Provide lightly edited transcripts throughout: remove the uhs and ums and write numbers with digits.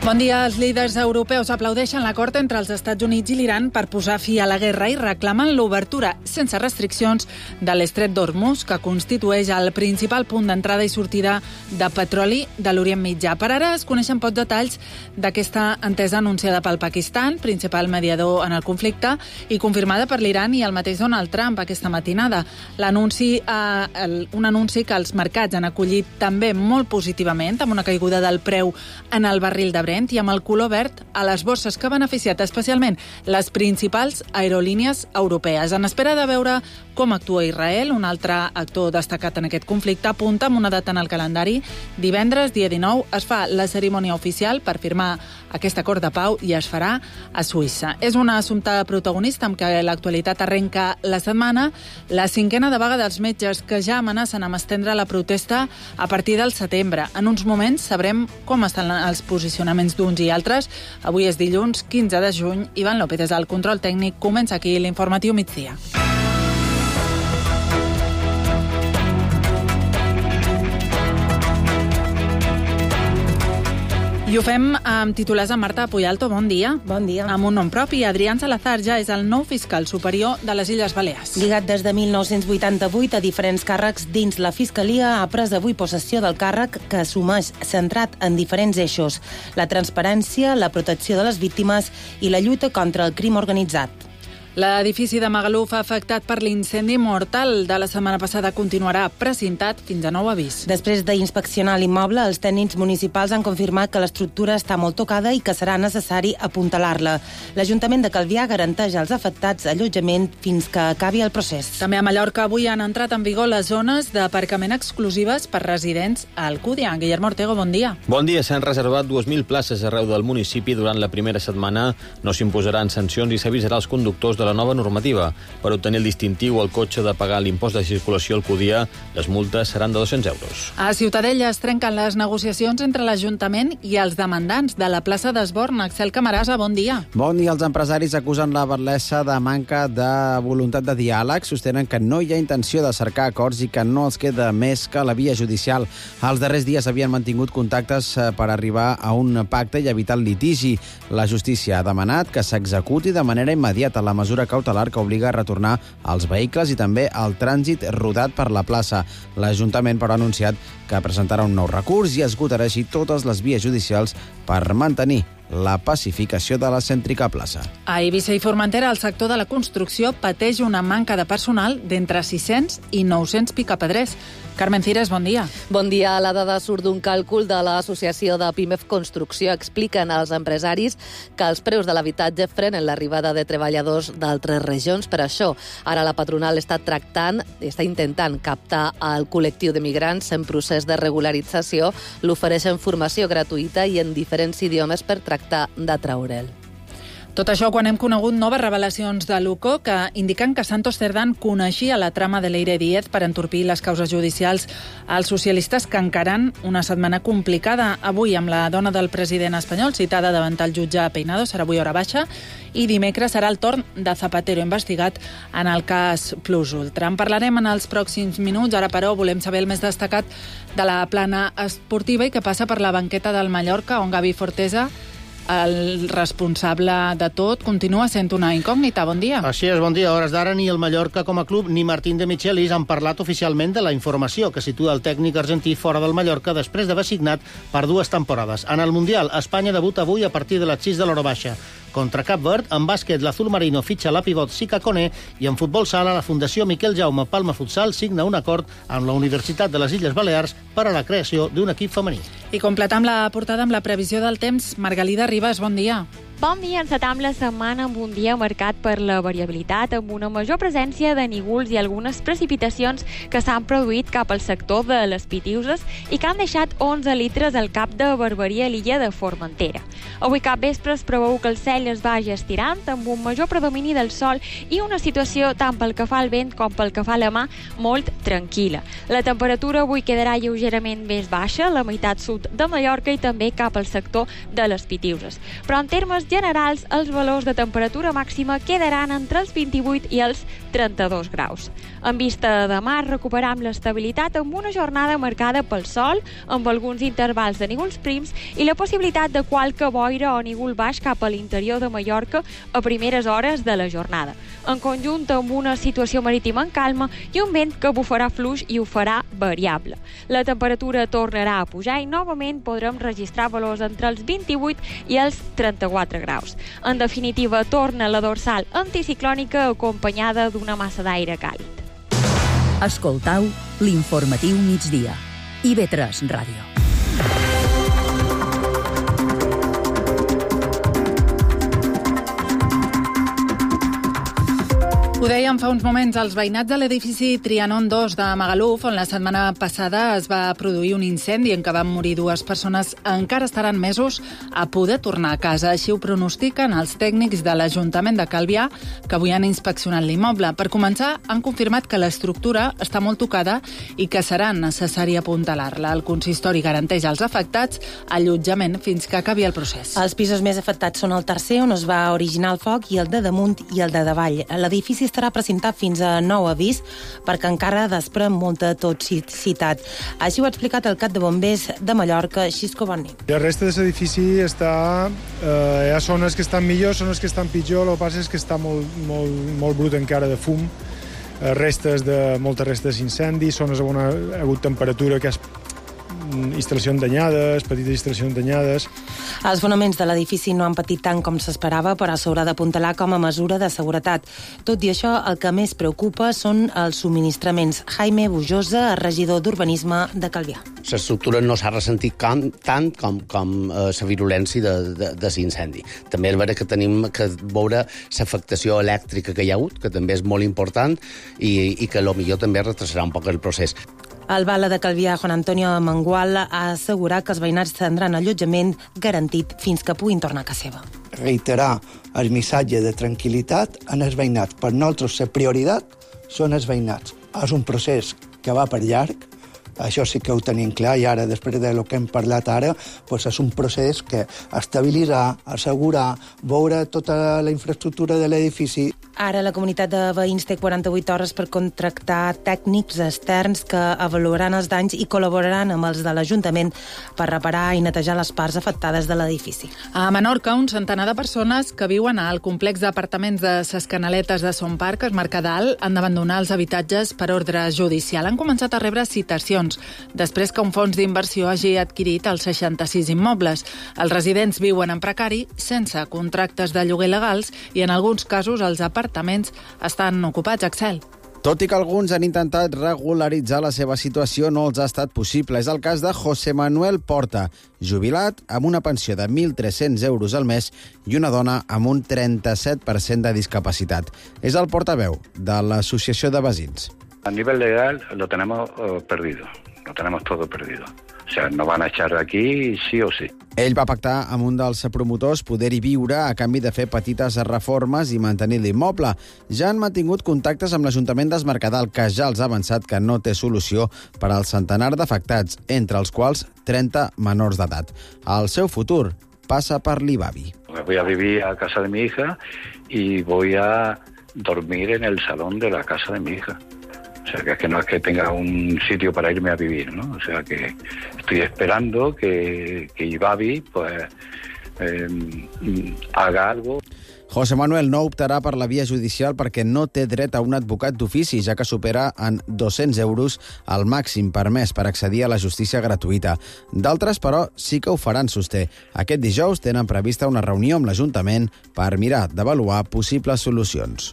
Bon dia. Els líders europeus aplaudeixen l'acord entre els Estats Units i l'Iran per posar fi a la guerra i reclamen l'obertura sense restriccions de l'estret d'Hormuz, que constitueix el principal punt d'entrada i sortida de petroli de l'Orient Mitjà. Per ara es coneixen pocs detalls d'aquesta entesa anunciada pel Pakistan, principal mediador en el conflicte, i confirmada per l'Iran i el mateix Donald Trump aquesta matinada. Un anunci que els mercats han acollit també molt positivament, amb una caiguda del preu en el barril de Brent i amb el color verd a les borses, que ha beneficiat especialment les principals aerolínies europees. En espera de veure com actua Israel, un altre actor destacat en aquest conflicte, apunta amb una data en el calendari. Divendres, dia 19, es fa la cerimònia oficial per firmar aquest acord de pau i es farà a Suïssa. És un assumpte protagonista amb què l'actualitat arrenca la setmana, la 5ª de vaga dels metges, que ja amenacen amb estendre la protesta a partir del setembre. En uns moments sabrem com estan els posicionaments d'uns i altres. Avui és dilluns 15 de juny. Ivan López des del control tècnic. Comença aquí l'informatiu migdia. I ho fem amb titulars amb Marta Puyalto. Bon dia. Bon dia. Amb un nom propi, Adrián Salazar ja és el nou fiscal superior de les Illes Balears. Lligat des de 1988 a diferents càrrecs dins la Fiscalia, ha pres avui possessió del càrrec, que assumeix centrat en diferents eixos: la transparència, la protecció de les víctimes i la lluita contra el crim organitzat. L'edifici de Magaluf, afectat per l'incendi mortal de la setmana passada, continuarà precintat fins a nou avís. Després d'inspeccionar l'immoble, els tècnics municipals han confirmat que l'estructura està molt tocada i que serà necessari apuntalar-la. L'Ajuntament de Calvià garanteix als afectats allotjament fins que acabi el procés. També a Mallorca avui han entrat en vigor les zones d'aparcament exclusives per residents a Alcúdia. Guillermo Ortego, bon dia. Bon dia. S'han reservat 2.000 places arreu del municipi durant la primera setmana. No s'imposaran sancions i s'avisarà als conductors de la nova normativa. Per obtenir el distintiu al cotxe de pagar l'impost de circulació a Alcúdia, les multes seran de 200 euros. A Ciutadella es trenquen les negociacions entre l'Ajuntament i els demandants de la plaça d'Esborn. Axel Camarasa, bon dia. Bon dia. Els empresaris acusen la Batlessa de manca de voluntat de diàleg, sostenen que no hi ha intenció de cercar acords i que no els queda més que la via judicial. Els darrers dies havien mantingut contactes per arribar a un pacte i evitar el litigi. La justícia ha demanat que s'executi de manera immediata la mesura cautelar que obliga a retornar els vehicles i també el trànsit rodat per la plaça. L'Ajuntament, però, ha anunciat que presentarà un nou recurs i esgotarà així totes les vies judicials per mantenir la pacificació de la cèntrica plaça. A Eivissa i Formentera, el sector de la construcció pateix una manca de personal d'entre 600 i 900 picapedrers. Carmen Cires, bon dia. Bon dia. La dada surt d'un càlcul de l'Associació de Pimef Construcció. Expliquen als empresaris que els preus de l'habitatge frenen l'arribada de treballadors d'altres regions. Per això, ara la patronal està intentant captar el col·lectiu de migrants en procés de regularització. L'ofereixen formació gratuïta i en diferents idiomes per tractar d'atraure'l. Tot això quan hem conegut noves revelacions de l'UCO que indiquen que Santos Cerdán coneixia la trama de Leire Díez per entorpir les causes judicials als socialistes, que encaren una setmana complicada avui amb la dona del president espanyol citada davant el jutge Peinado. Serà avui hora baixa, i dimecres serà el torn de Zapatero, investigat en el cas Plus Ultra. En parlarem en els pròxims minuts. Ara, però, volem saber el més destacat de la plana esportiva i que passa per la banqueta del Mallorca, on Gavi Forteza, el responsable de tot, continua sent una incògnita. Bon dia. Així és, bon dia. A hores d'ara ni el Mallorca com a club ni Martín de Michelis han parlat oficialment de la informació que situa el tècnic argentí fora del Mallorca després d'haver signat per 2 temporades. En el Mundial, Espanya debuta avui a partir de les 6 de l'hora baixa. Contra Cap Verd, en bàsquet, l'Azul Marino fitxa la pivot Sica Koné i en futbol sala, la Fundació Miquel Jaume Palma Futsal signa un acord amb la Universitat de les Illes Balears per a la creació d'un equip femení. I completam la portada amb la previsió del temps. Margalida Ribas, bon dia. Bon dia, encetam la setmana amb un dia marcat per la variabilitat, amb una major presència de nígols i algunes precipitacions que s'han produït cap al sector de les Pitiuses i que han deixat 11 litres al cap de Barberia a l'illa de Formentera. Avui cap vespre es preveu que el cel es vagi estirant amb un major predomini del sol i una situació tant pel que fa al vent com pel que fa a la mà molt tranquil·la. La temperatura avui quedarà lleugerament més baixa a la meitat sud de Mallorca i també cap al sector de les Pitiuses. Però en termes generals, els valors de temperatura màxima quedaran entre els 28 i els 32 graus. En vista de mar, recuperam l'estabilitat amb una jornada marcada pel sol, amb alguns intervals de núvols prims i la possibilitat de qualque boira o núvol baix cap a l'interior de Mallorca a primeres hores de la jornada. En conjunt, amb una situació marítima en calma i un vent que bufarà fluix i ho farà variable. La temperatura tornarà a pujar i novament podrem registrar valors entre els 28 i els 34 graus. En definitiva, torna la dorsal anticiclònica acompanyada d'una massa d'aire càlid. Escoltau l'informatiu migdia. IB3 Ràdio. Ho dèiem fa uns moments, els veïnats de l'edifici Trianon 2 de Magaluf, on la setmana passada es va produir un incendi en què van morir 2 persones, encara estaran mesos a poder tornar a casa. Així ho pronostiquen els tècnics de l'Ajuntament de Calvià, que avui han inspeccionat l'immoble. Per començar, han confirmat que l'estructura està molt tocada i que serà necessari apuntalar-la. El consistori garanteix als afectats allotjament fins que acabi el procés. Els pisos més afectats són el tercer, on es va originar el foc, i el de damunt i el de davall. L'edifici estarà presentat fins a nou avís perquè encara desprèn molta toxicitat. Així ho ha explicat el cap de bombers de Mallorca, Xisco Boni. La resta de l'edifici està... hi ha zones que estan millor, zones que estan pitjor, el que passa és que està molt brut encara de fum, moltes restes d'incendi, zones on ha hagut temperatura que és instal·lacions danyades, petites instal·lacions danyades. Els fonaments de l'edifici no han patit tant com s'esperava, però s'haurà d'apuntalar com a mesura de seguretat. Tot i això, el que més preocupa són els subministraments. Jaime Bujosa, regidor d'Urbanisme de Calvià. L'estructura no s'ha ressentit tant com la virulència de l'incendi. També és veritat que tenim que veure l'afectació elèctrica que hi ha hagut, que també és molt important, i que potser també retrasarà un poc el procés. El bala de Calvià, Juan Antonio Mangual, ha assegurat que els veïnats tindran allotjament garantit fins que puguin tornar a casa seva. Reiterar el missatge de tranquil·litat en els veïnats. Per nosaltres la prioritat són els veïnats. És un procés que va per llarg, això sí que ho tenim clar, i ara, després del que hem parlat ara, és un procés que estabilitzar, assegurar, veure tota la infraestructura de l'edifici. Ara la comunitat de veïns té 48 hores per contractar tècnics externs que avaluaran els danys i col·laboraran amb els de l'Ajuntament per reparar i netejar les parts afectades de l'edifici. A Menorca, un centenar de persones que viuen al complex d'apartaments de Ses Canaletes de Son Parc, es Mercadal, han d'abandonar els habitatges per ordre judicial. Han començat a rebre citacions després que un fons d'inversió hagi adquirit els 66 immobles. Els residents viuen en precari, sense contractes de lloguer legals i, en alguns casos, els apartaments estan ocupats. Axel. Tot i que alguns han intentat regularitzar la seva situació, no els ha estat possible. És el cas de José Manuel Porta, jubilat amb una pensió de 1.300 euros al mes i una dona amb un 37% de discapacitat. És el portaveu de l'Associació de Veïns. A nivel legal lo tenemos perdido, lo tenemos todo perdido. O sea, nos van a echar de aquí sí o sí. Ell va pactar amb un dels promotors poder-hi viure a canvi de fer petites reformes i mantenir l'immoble. Ja han mantingut contactes amb l'Ajuntament d'Es Mercadal, que ja els ha avançat que no té solució per al centenar d'afectats, entre els quals 30 menors d'edat. El seu futur passa per l'Ibavi. Voy a vivir a casa de mi hija y voy a dormir en el salón de la casa de mi hija. O sea, que no es que tenga un sitio para irme a vivir, ¿no? O sea, que estoy esperando que Ibavi pues, haga algo. José Manuel no optarà per la via judicial perquè no té dret a un advocat d'ofici, ja que supera en 200 euros el màxim permès per accedir a la justícia gratuïta. D'altres, però, sí que ho faran, sosté. Aquest dijous tenen prevista una reunió amb l'Ajuntament per mirar d'avaluar possibles solucions.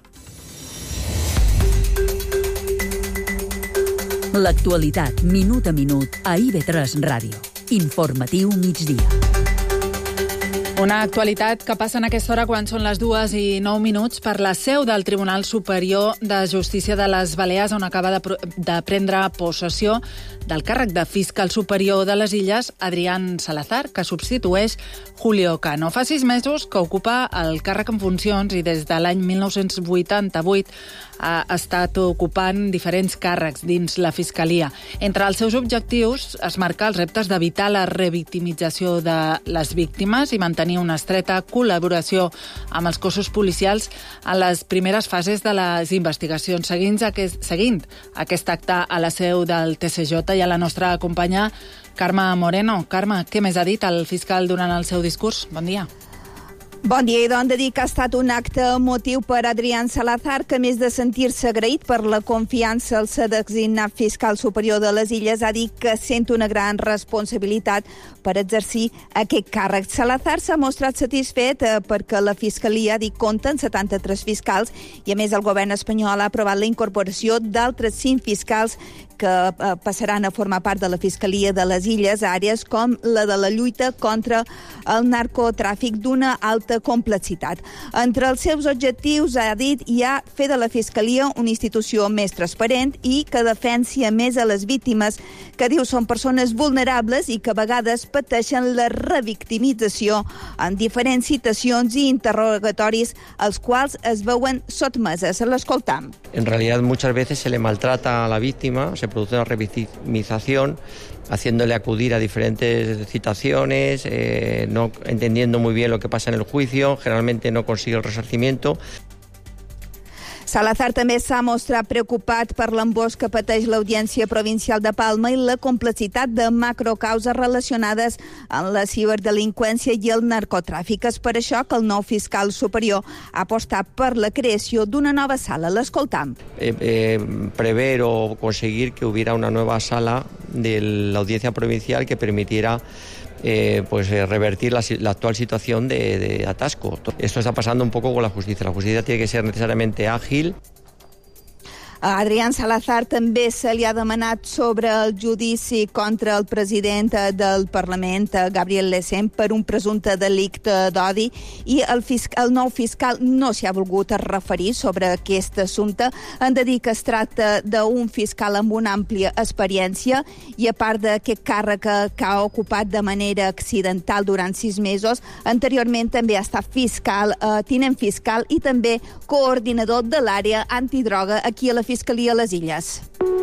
L'actualitat, minut a minut, a IB3 Ràdio. Informatiu migdia. Una actualitat que passa en aquesta hora quan són les 2:09 per la seu del Tribunal Superior de Justícia de les Balears, on acaba de prendre possessió del càrrec de fiscal superior de les Illes, Adrián Salazar, que substitueix Julio Cano. Fa 6 mesos que ocupa el càrrec en funcions i des de l'any 1988 ha estat ocupant diferents càrrecs dins la Fiscalia. Entre els seus objectius es marca els reptes d'evitar la revictimització de les víctimes i mantenir mantenir una estreta col·laboració amb els cossos policials en les primeres fases de les investigacions. Seguint aquest acte a la seu del TSJ i a la nostra companya Carme Moreno. Carme, què més ha dit el fiscal durant el seu discurs? Bon dia. Bon dia, i doncs de dir que ha estat un acte emotiu per Adrián Salazar, que a més de sentir-se agraït per la confiança al ser designat fiscal superior de les Illes, ha dit que sent una gran responsabilitat per exercir aquest càrrec. Salazar s'ha mostrat satisfet perquè la Fiscalia ha dit compta en 73 fiscals i a més el govern espanyol ha aprovat la incorporació d'altres 5 fiscals que passaran a formar part de la Fiscalia de les Illes, àrees com la de la lluita contra el narcotràfic d'una alta complexitat. Entre els seus objectius, ha dit, hi ha fer de la Fiscalia una institució més transparent i que defensi a més a les víctimes, que diu són persones vulnerables i que a vegades pateixen la revictimització en diferents citacions i interrogatoris als quals es veuen sotmeses. L'escoltam. En realidad muchas veces se le maltrata a la víctima, se produce una revictimización, haciéndole acudir a diferentes citaciones, no entendiendo muy bien lo que pasa en el juicio, generalmente no consigue el resarcimiento. Salazar també s'ha mostrat preocupat per l'embòs que pateix l'Audiència Provincial de Palma i la complexitat de macrocauses relacionades amb la ciberdelinqüència i el narcotràfic. És per això que el nou fiscal superior ha apostat per la creació d'una nova sala. L'escoltam. Prever o conseguir que hubiera una nueva sala de la Audiencia Provincial que permitiera revertir la actual situación de atasco. Esto está pasando un poco con la justicia. La justicia tiene que ser necesariamente ágil. A Adrián Salazar també se li ha demanat sobre el judici contra el president del Parlament, Gabriel Lecén, per un presumpte delicte d'odi, i el nou fiscal no s'hi ha volgut referir sobre aquest assumpte. Han de dir que es tracta d'un fiscal amb una àmplia experiència i, a part d'aquest càrrec que ha ocupat de manera accidental durant 6 mesos, anteriorment també ha estat tinent fiscal i també coordinador de l'àrea antidroga aquí a la Fiscalia a les Illes.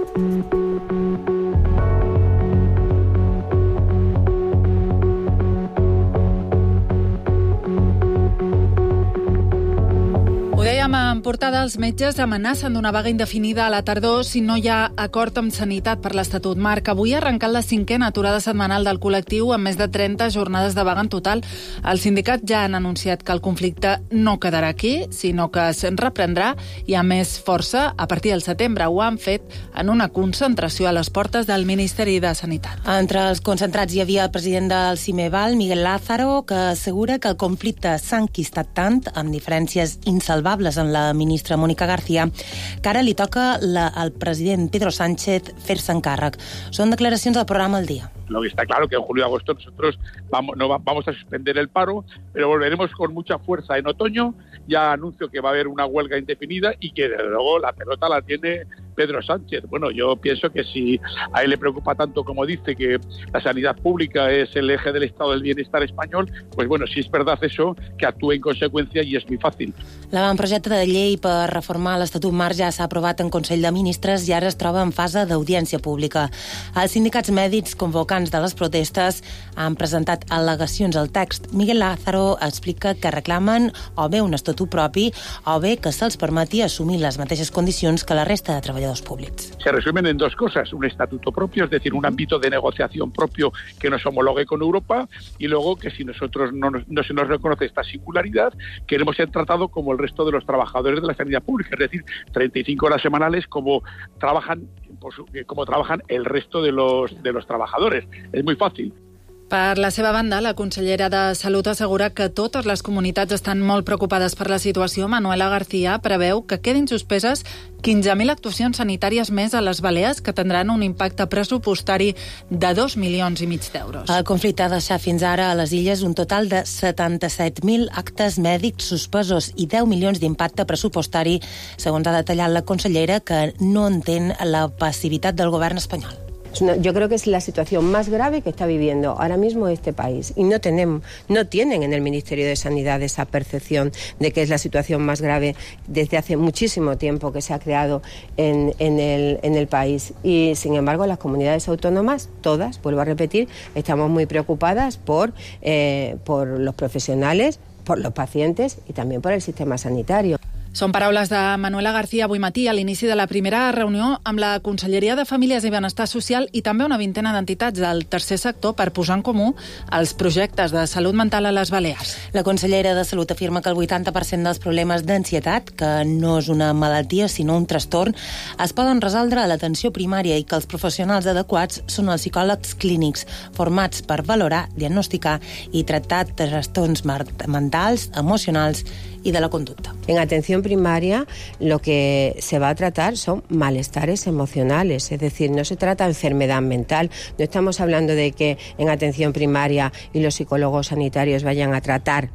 Ho dèiem en portada, els metges amenacen d'una vaga indefinida a la tardor si no hi ha acord amb Sanitat per l'Estatut Marc. Avui ha arrencat la 5a aturada setmanal del col·lectiu amb més de 30 jornades de vaga en total. Els sindicats ja han anunciat que el conflicte no quedarà aquí, sinó que es reprendrà i amb més força a partir del setembre. Ho han fet en una concentració a les portes del Ministeri de Sanitat. Entre els concentrats hi havia el president del CIMEVAL, Miguel Lázaro, que assegura que el conflicte s'ha enquistat tant, amb diferències insalvables en la ministra Mónica García, que ara li toca al president Pedro Sánchez fer-se encàrrec. Són declaracions del programa El Día. Lo que está claro que en julio y agosto nosotros vamos a suspender el paro, pero volveremos con mucha fuerza en otoño. Ya anuncio que va a haber una huelga indefinida y que desde luego la pelota la tiene Pedro Sánchez. Bueno, yo pienso que si a él le preocupa tanto como dice que la sanidad pública es el eje del estado del bienestar español, pues bueno, si es verdad eso, que actúe en consecuencia y es muy fácil. L'avantprojecte de llei per reformar l'Estatut Marc ja s'ha aprovat en Consell de Ministres i ara es troba en fase d'audiència pública. Els sindicats mèdics convocants de les protestes han presentat al·legacions al text. Miguel Lázaro explica que reclamen o bé un estatut propi o bé que se'ls permeti assumir les mateixes condicions que la resta de treballadors públics. Se resumen en 2 cosas, un estatuto propio, es decir, un ámbito de negociación propio que nos homologue con Europa, y luego que si nosotros no se nos reconoce esta singularidad, queremos ser tratados como el resto de los trabajadores de la sanidad pública, es decir, 35 horas semanales como trabajan el resto de los trabajadores. Es muy fácil. Per la seva banda, la consellera de Salut assegura que totes les comunitats estan molt preocupades per la situació. Manuela García preveu que quedin suspeses 15.000 actuacions sanitàries més a les Balears, que tindran un impacte pressupostari de 2,5 milions d'euros. El conflicte ha deixat fins ara a les Illes un total de 77.000 actes mèdics suspesos i 10 milions d'impacte pressupostari, segons ha detallat la consellera, que no entén la passivitat del govern espanyol. Yo creo que es la situación más grave que está viviendo ahora mismo este país. Y no tienen en el Ministerio de Sanidad esa percepción de que es la situación más grave desde hace muchísimo tiempo que se ha creado en el país. Y, sin embargo, las comunidades autónomas, todas, vuelvo a repetir, estamos muy preocupadas por los profesionales, por los pacientes y también por el sistema sanitario. Són paraules de Manuela García avui matí a l'inici de la primera reunió amb la Conselleria de Famílies i Benestar Social i també una vintena d'entitats del tercer sector per posar en comú els projectes de salut mental a les Balears. La consellera de Salut afirma que el 80% dels problemes d'ansietat, que no és una malaltia sinó un trastorn, es poden resoldre a l'atenció primària i que els professionals adequats són els psicòlegs clínics formats per valorar, diagnosticar i tractar trastorns mentals, emocionals y de la conducta. En atención primaria lo que se va a tratar son malestares emocionales, es decir, no se trata de enfermedad mental. No estamos hablando de que en atención primaria y los psicólogos sanitarios vayan a tratar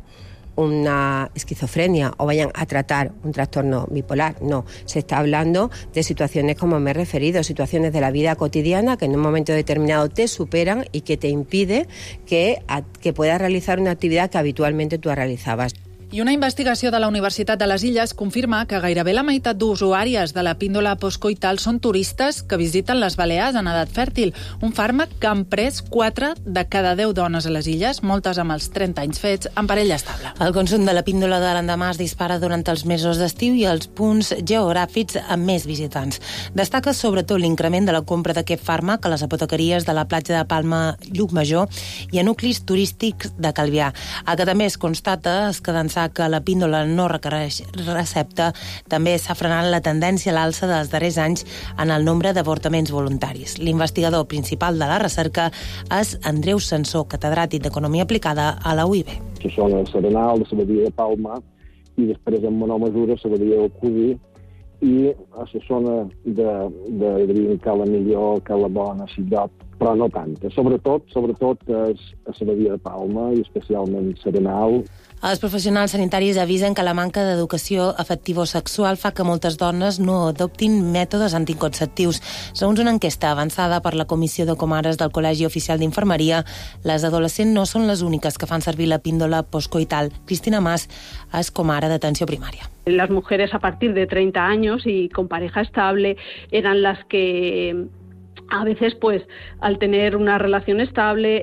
una esquizofrenia o vayan a tratar un trastorno bipolar. No, se está hablando de situaciones como me he referido, situaciones de la vida cotidiana que en un momento determinado te superan y que te impide que puedas realizar una actividad que habitualmente tú realizabas. I una investigació de la Universitat de les Illes confirma que gairebé la meitat d'usuàries de la píndola postcoital són turistes que visiten les Balears en edat fèrtil, un fàrmac que han pres 4 de cada 10 dones a les Illes, moltes amb els 30 anys fets en parella estable. El consum de la píndola de l'endemà es dispara durant els mesos d'estiu i els punts geogràfics amb més visitants. Destaca sobretot l'increment de la compra d'aquest fàrmac a les apotequeries de la platja de Palma Llucmajor i a nuclis turístics de Calvià. El que també es constata és que d'ençà que la píndola no requereix recepta, també s'ha frenat la tendència a l'alça dels darrers anys en el nombre d'avortaments voluntaris. L'investigador principal de la recerca és Andreu Sansó, catedràtic d'Economia Aplicada a la UIB. La zona de Serenal, de la badia de Palma, i després en menor mesura la badia del Codí, i a la zona de Cala Millor, Cala Bona, Sillot, però no tanta. Sobretot és a la badia de Palma i especialment Serenal. Els professionals sanitaris avisen que la manca d'educació afectivo-sexual fa que moltes dones no adoptin mètodes anticonceptius. Segons una enquesta avançada per la Comissió de Comares del Col·legi Oficial d'Infermeria, les adolescents no són les úniques que fan servir la píndola postcoital. Cristina Mas és comare d'atenció primària. Las mujeres a partir de 30 años y con pareja estable eran las que a veces, pues, al tener una relación estable,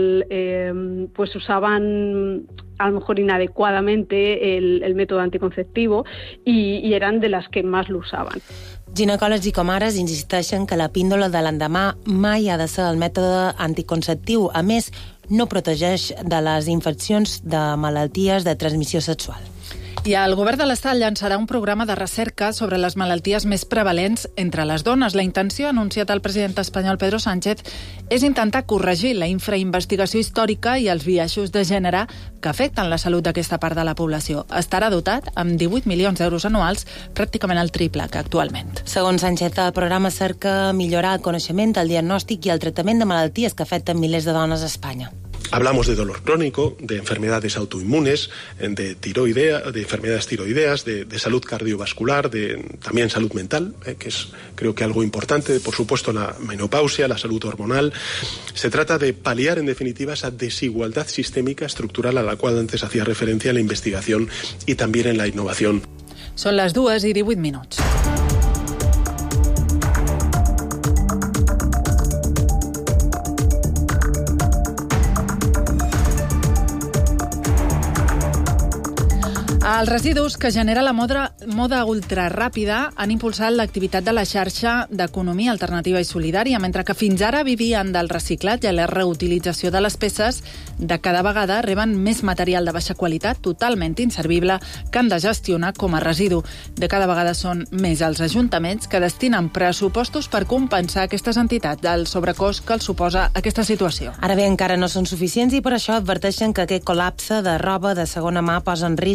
pues usaban a lo mejor inadecuadamente el método anticonceptivo y eran de las que más lo usaban. Ginecòlegs i comares insisteixen que la píndola de l'endemà mai ha de ser el mètode anticonceptiu. A més, no protegeix de les infeccions de malalties de transmissió sexual. I el govern de l'Estat llançarà un programa de recerca sobre les malalties més prevalents entre les dones. La intenció, ha anunciat el president espanyol Pedro Sánchez, és intentar corregir la infrainvestigació històrica i els biaixos de gènere que afecten la salut d'aquesta part de la població. Estarà dotat amb 18 milions d'euros anuals, pràcticament el triple que actualment. Segons Sánchez, el programa cerca millorar el coneixement, el diagnòstic i el tractament de malalties que afecten milers de dones a Espanya. Hablamos de dolor crónico, de enfermedades autoinmunes, de enfermedades tiroideas, de salud cardiovascular, de también salud mental, que es creo que algo importante, por supuesto la menopausia, la salud hormonal. Se trata de paliar en definitiva esa desigualdad sistémica estructural a la cual antes hacía referencia en la investigación y también en la innovación. Són les 2:18. Els residus que genera la moda ultraràpida han impulsat l'activitat de la xarxa d'economia alternativa i solidària, mentre que fins ara vivien del reciclatge i la reutilització de les peces, de cada vegada reben més material de baixa qualitat, totalment inservible, que han de gestionar com a residu. De cada vegada són més els ajuntaments que destinen pressupostos per compensar aquestes entitats del sobrecost que els suposa aquesta situació. Ara bé, encara no són suficients i per això adverteixen que aquest col·lapse de roba de segona mà posa en risc la viabilitat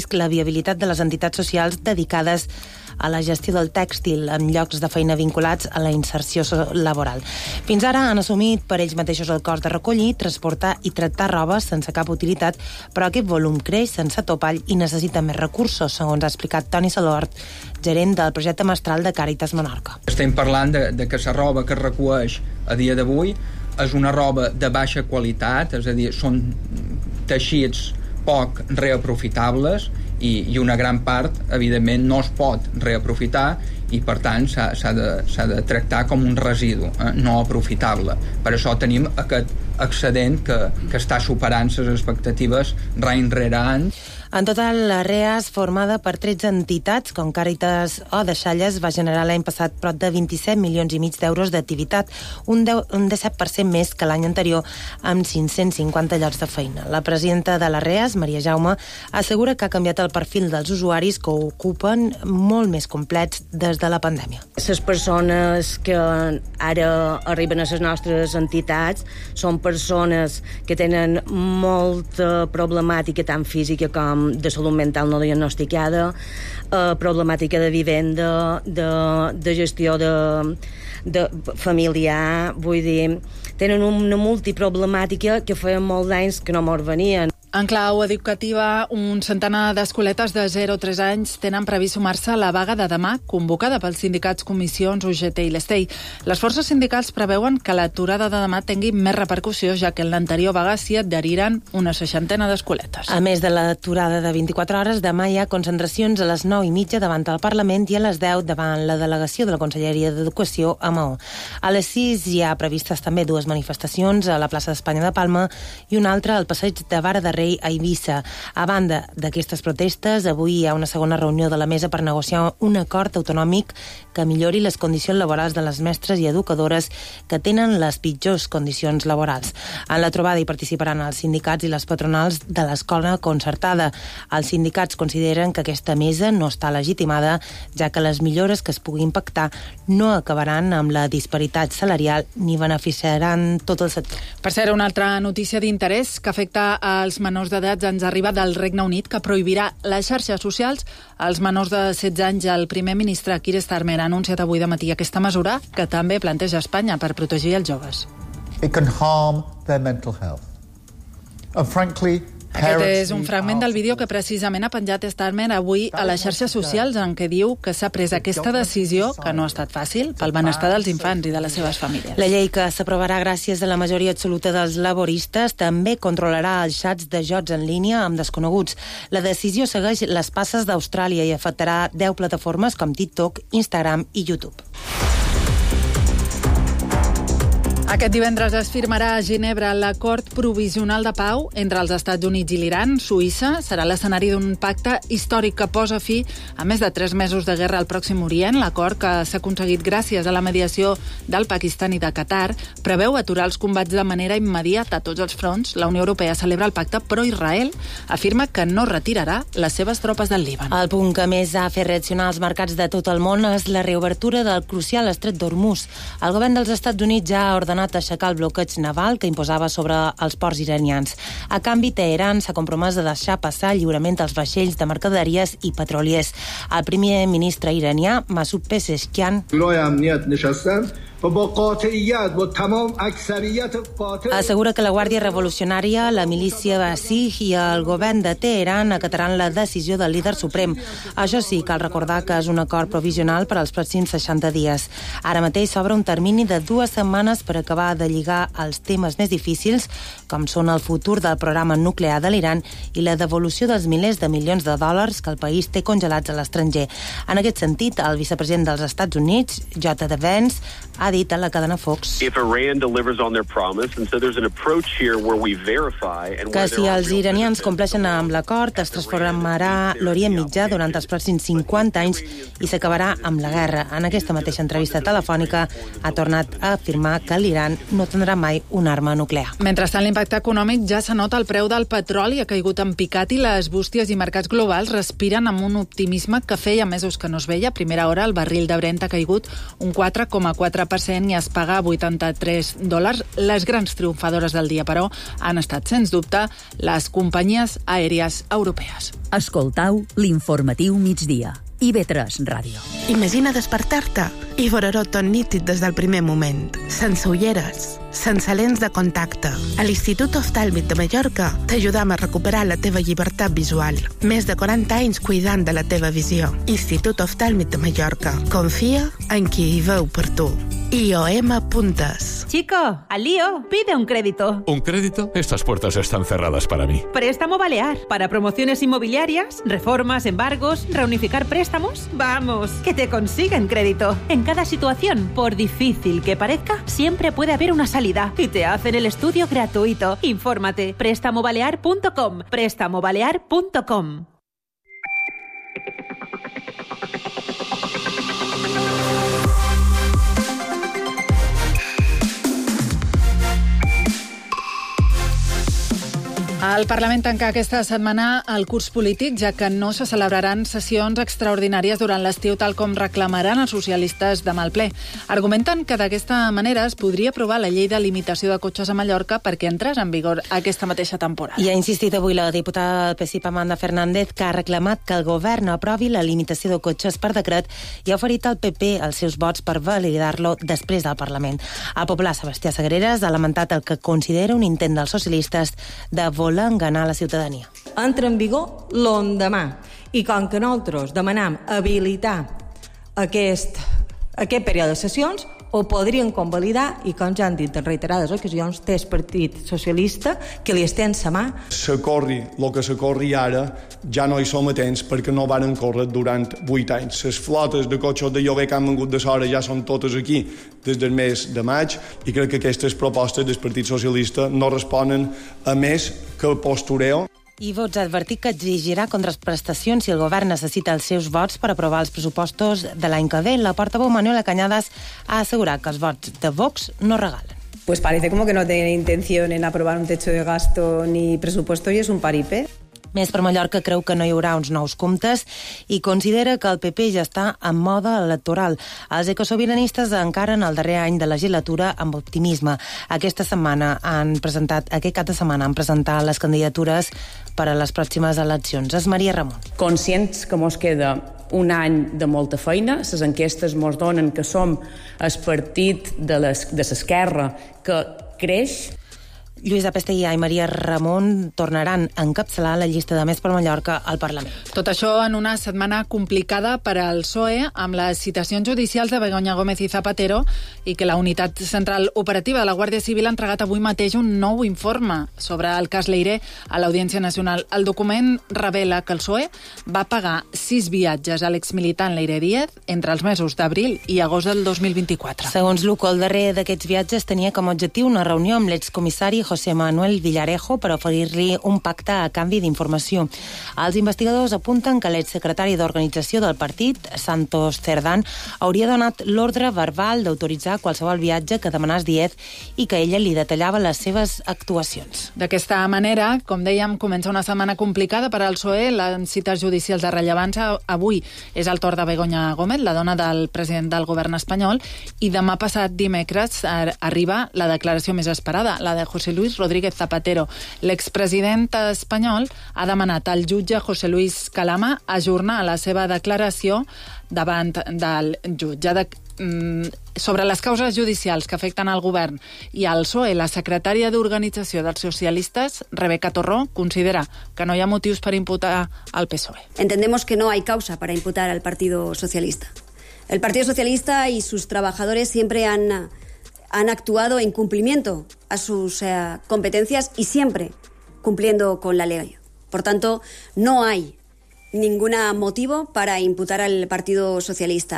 l'ocupabilitat de les entitats socials dedicades a la gestió del tèxtil en llocs de feina vinculats a la inserció laboral. Fins ara han assumit per ells mateixos el cost de recollir, transportar i tractar roba sense cap utilitat, però aquest volum creix sense topall i necessita més recursos, segons ha explicat Toni Salort, gerent del projecte mestral de Càritas Menorca. Estem parlant de que la roba que es recueix a dia d'avui és una roba de baixa qualitat, és a dir, són teixits poc reaprofitables i una gran part, evidentment, no es pot reaprofitar i, per tant, s'ha de tractar com un residu no aprofitable. Per això tenim aquest excedent que està superant les expectatives any rere any. En total, la REAS, formada per 13 entitats, com Càritas o Deixalles, va generar l'any passat prop de 27 milions i mig d'euros d'activitat, un 17% més que l'any anterior, amb 550 llocs de feina. La presidenta de la REAS, Maria Jaume, assegura que ha canviat el perfil dels usuaris que ocupen molt més complets des de la pandèmia. Les persones que ara arriben a les nostres entitats són persones que tenen molta problemàtica tant física com de salut mental no diagnosticada, problemàtica de vivenda, de gestió de familiar, vull dir, tenen una multiproblemàtica que feien molt d'anys que no mos venien. En clau educativa, un centenar d'escoletes de 0 a 3 anys tenen previst sumar-se a la vaga de demà, convocada pels sindicats Comissions, UGT i l'Estei. Les forces sindicals preveuen que l'aturada de demà tingui més repercussió, ja que en l'anterior vaga s'hi adheriren una 60 d'escoletes. A més de l'aturada de 24 hores, demà hi ha concentracions a les 9:30 davant el Parlament i a les 10 davant la delegació de la Conselleria d'Educació a Maó. A les 6 hi ha previstes també 2 manifestacions a la plaça d'Espanya de Palma i una altra al passeig de Vara de Rei a Eivissa. A banda d'aquestes protestes, avui hi ha una segona reunió de la mesa per negociar un acord autonòmic que millori les condicions laborals de les mestres i educadores que tenen les pitjors condicions laborals. En la trobada hi participaran els sindicats i les patronals de l'escola concertada. Els sindicats consideren que aquesta mesa no està legitimada, ja que les millores que es puguin pactar no acabaran amb la disparitat salarial ni beneficiaran tot el sector. Per cert, una altra notícia d'interès que afecta als menors d'edat ens arriba del Regne Unit, que prohibirà les xarxes socials als menors de 16 anys. El primer ministre Keir Starmer ha anunciat avui de matí aquesta mesura, que també planteja Espanya per protegir els joves. It can harm their mental health. And frankly, aquest és un fragment del vídeo que precisament ha penjat Starmer avui a les xarxes socials, en què diu que s'ha pres aquesta decisió, que no ha estat fàcil, pel benestar dels infants i de les seves famílies. La llei, que s'aprovarà gràcies a la majoria absoluta dels laboristes, també controlarà els xats de jocs en línia amb desconeguts. La decisió segueix les passes d'Austràlia i afectarà 10 plataformes com TikTok, Instagram i YouTube. Aquest divendres es firmarà a Ginebra l'acord provisional de pau entre els Estats Units i l'Iran. Suïssa serà l'escenari d'un pacte històric que posa fi a més de 3 mesos de guerra al Pròxim Orient. L'acord, que s'ha aconseguit gràcies a la mediació del Pakistan i de Qatar, preveu aturar els combats de manera immediata a tots els fronts. La Unió Europea celebra el pacte, però Israel afirma que no retirarà les seves tropes del Líban. El punt que més ha fet reaccionar els mercats de tot el món és la reobertura del crucial estret d'Hormuz. El govern dels Estats Units ja ha ordenat aixecar el bloqueig naval que imposava sobre els ports iranians. A canvi, Teheran s'ha compromès a deixar passar lliurement els vaixells de mercaderies i petroliers. El primer ministre iranià, Masoud Pezeshkian, assegura que la Guàrdia Revolucionària, la milícia Basij i el govern de Teheran acataran la decisió del líder suprem. Això sí, cal recordar que és un acord provisional per als pròxims 60 dies. Ara mateix s'obre un termini de 2 setmanes per acabar de lligar els temes més difícils, com són el futur del programa nuclear de l'Iran i la devolució dels milers de milions de dòlars que el país té congelats a l'estranger. En aquest sentit, el vicepresident dels Estats Units, J.D. Vance, ha dit a la cadena Fox que si els iranians compleixen amb l'acord, es transformarà l'Orient Mitjà durant els pròxims 50 anys i s'acabarà amb la guerra. En aquesta mateixa entrevista telefònica ha tornat a afirmar que l'Iran no tindrà mai una arma nuclear. Mentrestant, l'impacte econòmic ja s'anota. El preu del petroli ha caigut en picat i les bústies i mercats globals respiren amb un optimisme que feia mesos que no es veia. A primera hora, el barril de Brent ha caigut un 4,4%. 5% i es paga $83. Les grans triomfadores del dia, però, han estat, sens dubte, les companyies aèries europees. Escoltau l'informatiu migdia. IB3 Ràdio. Imagina despertar-te i veure-ho tot nítid des del primer moment, sense ulleres, sense lents de contacte. A l'Institut Oftàlmic de Mallorca t'ajudam a recuperar la teva llibertat visual. Més de 40 anys cuidant de la teva visió. Institut Oftàlmic de Mallorca. Confia en qui hi veu per tu. IOM Puntes. Chico, al lío, pide un crédito. ¿Un crédito? Estas puertas están cerradas para mí. Préstamo Balear. Para promociones inmobiliarias, reformas, embargos, reunificar préstamos. Vamos, que te consiguen crédito. En cada situación, por difícil que parezca, siempre puede haber una salida. Y te hacen el estudio gratuito. Infórmate. Prestamobalear.com. Prestamobalear.com. El Parlament tanca aquesta setmana el curs polític, ja que no se celebraran sessions extraordinàries durant l'estiu, tal com reclamaran els socialistes demà al ple. Argumenten que d'aquesta manera es podria aprovar la llei de limitació de cotxes a Mallorca perquè entrés en vigor aquesta mateixa temporada. I ha insistit avui la diputada del PSIP, Amanda Fernández, que ha reclamat que el govern aprovi la limitació de cotxes per decret i ha oferit al PP els seus vots per validar-lo després del Parlament. A Popular, Sebastià Sagreras ha lamentat el que considera un intent dels socialistes de voler enganar la ciutadania. Entra en vigor l'endemà i com que nosaltres demanam habilitar aquest període de sessions, ho podrien convalidar i, com ja han dit en reiterades ocasions, té el Partit Socialista que li estén sa mà. S'acorri el que s'acorri ara, ja no hi som atents perquè no varen córrer durant 8 anys. Les flotes de cotxes de lloguer que han vengut de Sora ja són totes aquí des del mes de maig i crec que aquestes propostes del Partit Socialista no responen a més que el postureo. I Vox ha advertit que exigirà contraprestacions si el govern necessita els seus vots per aprovar els pressupostos de l'any que ve. La portaveu Manuela Cañadas ha assegurat que els vots de Vox no regalen. Pues parece como que no tiene intención en aprobar un techo de gasto ni presupuesto y es un paripé. Més per Mallorca creu que no hi haurà uns nous comptes i considera que el PP ja està en mode electoral. Els ecosobiranistes encaren el darrer any de legislatura amb optimisme. Aquest cap de setmana han presentat les candidatures per a les pròximes eleccions. És Maria Ramon. Conscients que mos queda un any de molta feina, les enquestes mos donen que som el partit de l'esquerra que creix. Lluís Apestegui i Maria Ramon tornaran a encapçalar la llista de Més per Mallorca al Parlament. Tot això en una setmana complicada per al PSOE, amb les citacions judicials de Begoña Gómez i Zapatero, i que la Unitat Central Operativa de la Guàrdia Civil ha entregat avui mateix un nou informe sobre el cas Leire a l'Audiència Nacional. El document revela que el PSOE va pagar 6 viatges a l'exmilitant Leire Díez entre els mesos d'abril i agost del 2024. Segons l'UCO, el darrer d'aquests viatges tenia com a objectiu una reunió amb l'excomissari José Manuel Villarejo per oferir-li un pacte a canvi d'informació. Els investigadors apunten que l'exsecretari d'organització del partit, Santos Cerdán, hauria donat l'ordre verbal d'autoritzar qualsevol viatge que demanés Díez i que ella li detallava les seves actuacions. D'aquesta manera, com dèiem, comença una setmana complicada per al PSOE. Les cites judicials de rellevància avui és el torn de Begoña Gómez, la dona del president del govern espanyol, i demà passat dimecres arriba la declaració més esperada, la de José Luis Rodríguez Zapatero. L'expresident espanyol ha demanat al jutge José Luis Calama ajornar la seva declaració davant del jutge. Sobre les causes judicials que afecten al govern i al PSOE, la secretària d'Organització dels Socialistes, Rebeca Torró, considera que no hi ha motius per imputar al PSOE. Entendemos que no hay causa para imputar al Partido Socialista. El Partido Socialista y sus trabajadores siempre han actuado en cumplimiento a sus competencias y siempre cumpliendo con la ley. Por tanto, no hay ningún motivo para imputar al Partido Socialista.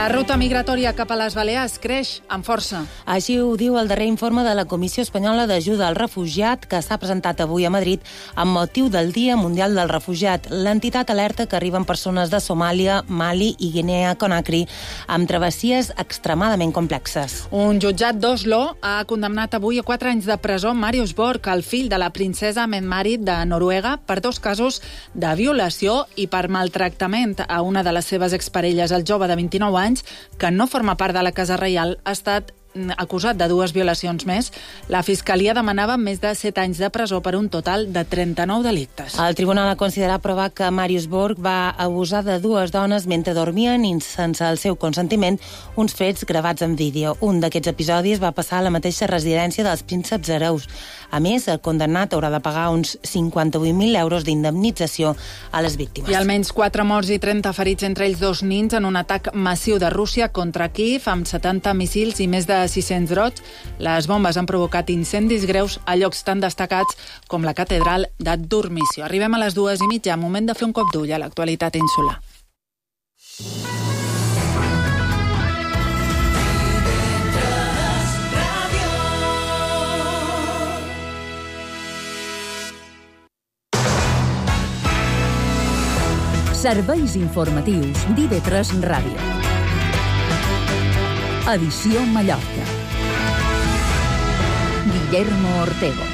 La ruta migratòria cap a les Balears creix amb força. Així ho diu el darrer informe de la Comissió Espanyola d'Ajuda al Refugiat, que s'ha presentat avui a Madrid amb motiu del Dia Mundial del Refugiat. L'entitat alerta que arriben persones de Somàlia, Mali i Guinea Conakry amb travessies extremadament complexes. Un jutjat d'Oslo ha condemnat avui a 4 anys de presó Marius Borg, el fill de la princesa Mette-Marit de Noruega, per 2 casos de violació i per maltractament a una de les seves exparelles. El jove de 29 anys, que no forma part de la Casa Reial, ha estat acusat de 2 violacions més. La Fiscalia demanava més de 7 anys de presó per un total de 39 delictes. El tribunal ha considerat provar que Marius Borg va abusar de 2 dones mentre dormien i sense el seu consentiment, uns fets gravats en vídeo. Un d'aquests episodis va passar a la mateixa residència dels prínceps hereus. A més, el condemnat haurà de pagar uns 58.000 euros d'indemnització a les víctimes. I almenys 4 morts i 30 ferits, entre ells 2 nins, en un atac massiu de Rússia contra Kíev, amb 70 míssils i més de 600 brots. Les bombes han provocat incendis greus a llocs tan destacats com la catedral de Durmisio. Arribem a les 2:30, moment de fer un cop d'ull a l'actualitat insular. Serveis informatius d'IV3 Ràdio. Edició Mallorca. Guillermo Ortego.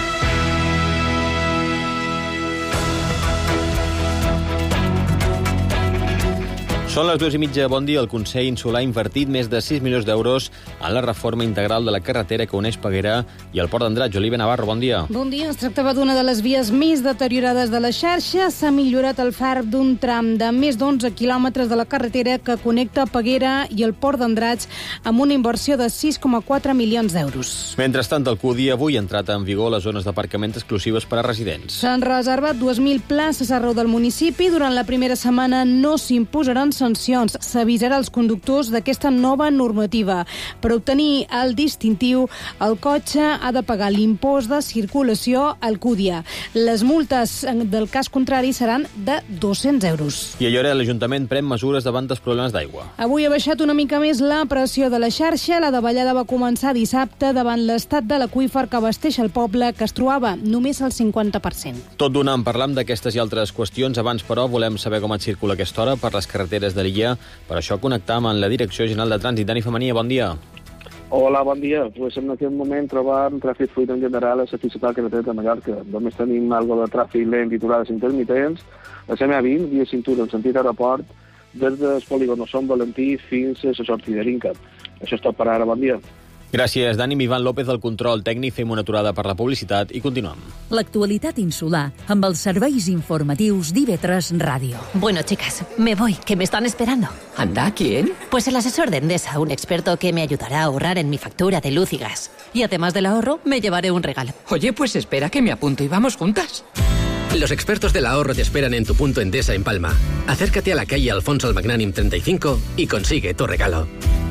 Són les 2:30. Bon dia. El Consell Insular ha invertit més de 6 milions d'euros en la reforma integral de la carretera que uneix Peguera i el Port d'Andratx. Oliva Navarro, bon dia. Bon dia. Es tractava d'una de les vies més deteriorades de la xarxa. S'ha millorat el far d'un tram de més d'11 quilòmetres de la carretera que connecta Peguera i el Port d'Andratx amb una inversió de 6,4 milions d'euros. Mentrestant, el CUDI avui ha entrat en vigor les zones d'aparcament exclusives per a residents. S'han reservat 2.000 places arreu del municipi. Durant la primera setmana no s'imposaran sancions. S'avisarà als conductors d'aquesta nova normativa. Per obtenir el distintiu, el cotxe ha de pagar l'impost de circulació al CUDIA. Les multes del cas contrari seran de 200 euros. I a Lloret, l'Ajuntament pren mesures davant dels problemes d'aigua. Avui ha baixat una mica més la pressió de la xarxa. La davallada va començar dissabte davant l'estat de l'aqüífer que abasteix el poble, que es trobava només al 50%. Tot d'una en parlam d'aquestes i altres qüestions. Abans, però, volem saber com et circula aquesta hora per les carreteres de l'illa. Per això connectam amb la Direcció General de Trànsit. Dani Femenia, bon dia. Hola, bon dia. Pues en aquest moment trobam tràfic fluid en general a la principal carretera de Mallorca. Només tenim algo de tràfic lent i aturades intermitents. La CM20, via cintura en sentit aeroport, des del polígon Sant Valentí fins a la sortida d'Inca. Això és tot per ara. Bon dia. Gràcies, Dani. Ivan López, del control tècnic. Fem una aturada per la publicitat i continuem. L'actualitat insular amb els serveis informatius d'IV3 Ràdio. Bueno, chicas, me voy, que me están esperando. ¿Anda? ¿Quién? Pues el asesor de Endesa, un experto que me ayudará a ahorrar en mi factura de luz y gas. Y además del ahorro, me llevaré un regalo. Oye, pues espera que me apunto y vamos juntas. Los expertos del ahorro te esperan en tu punto Endesa en Palma. Acércate a la calle Alfonso el Magnánim 35 y consigue tu regalo.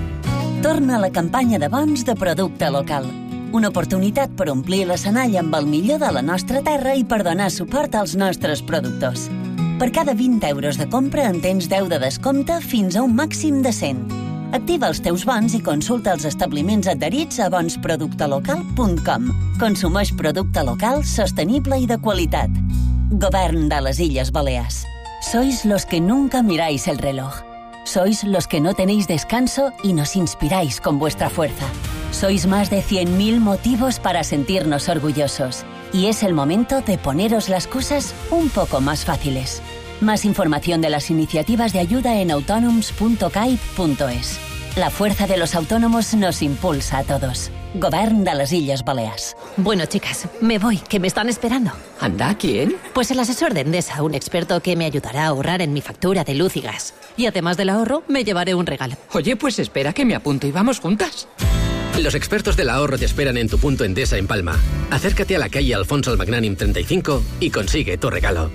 Torna la campanya de bons de producte local. Una oportunitat per omplir l'escenari amb el millor de la nostra terra i per donar suport als nostres productors. Per cada 20 euros de compra en tens 10 de descompte fins a un màxim de 100. Activa els teus bons i consulta els establiments adherits a bonsproductelocal.com. Consumeix producte local, sostenible i de qualitat. Govern de les Illes Balears. Sois los que nunca miráis el reloj. Sois los que no tenéis descanso y nos inspiráis con vuestra fuerza. Sois más de 100.000 motivos para sentirnos orgullosos. Y es el momento de poneros las cosas un poco más fáciles. Más información de las iniciativas de ayuda en autonoms.caip.es. La fuerza de los autónomos nos impulsa a todos. Govern de les Illes Balears. Bueno, chicas, me voy, que me están esperando. ¿Anda? ¿Quién? Pues el asesor de Endesa, un experto que me ayudará a ahorrar en mi factura de luz y gas. Y además del ahorro, me llevaré un regalo. Oye, pues espera que me apunto y vamos juntas. Los expertos del ahorro te esperan en tu punto Endesa en Palma. Acércate a la calle Alfonso el Magnánim 35 y consigue tu regalo.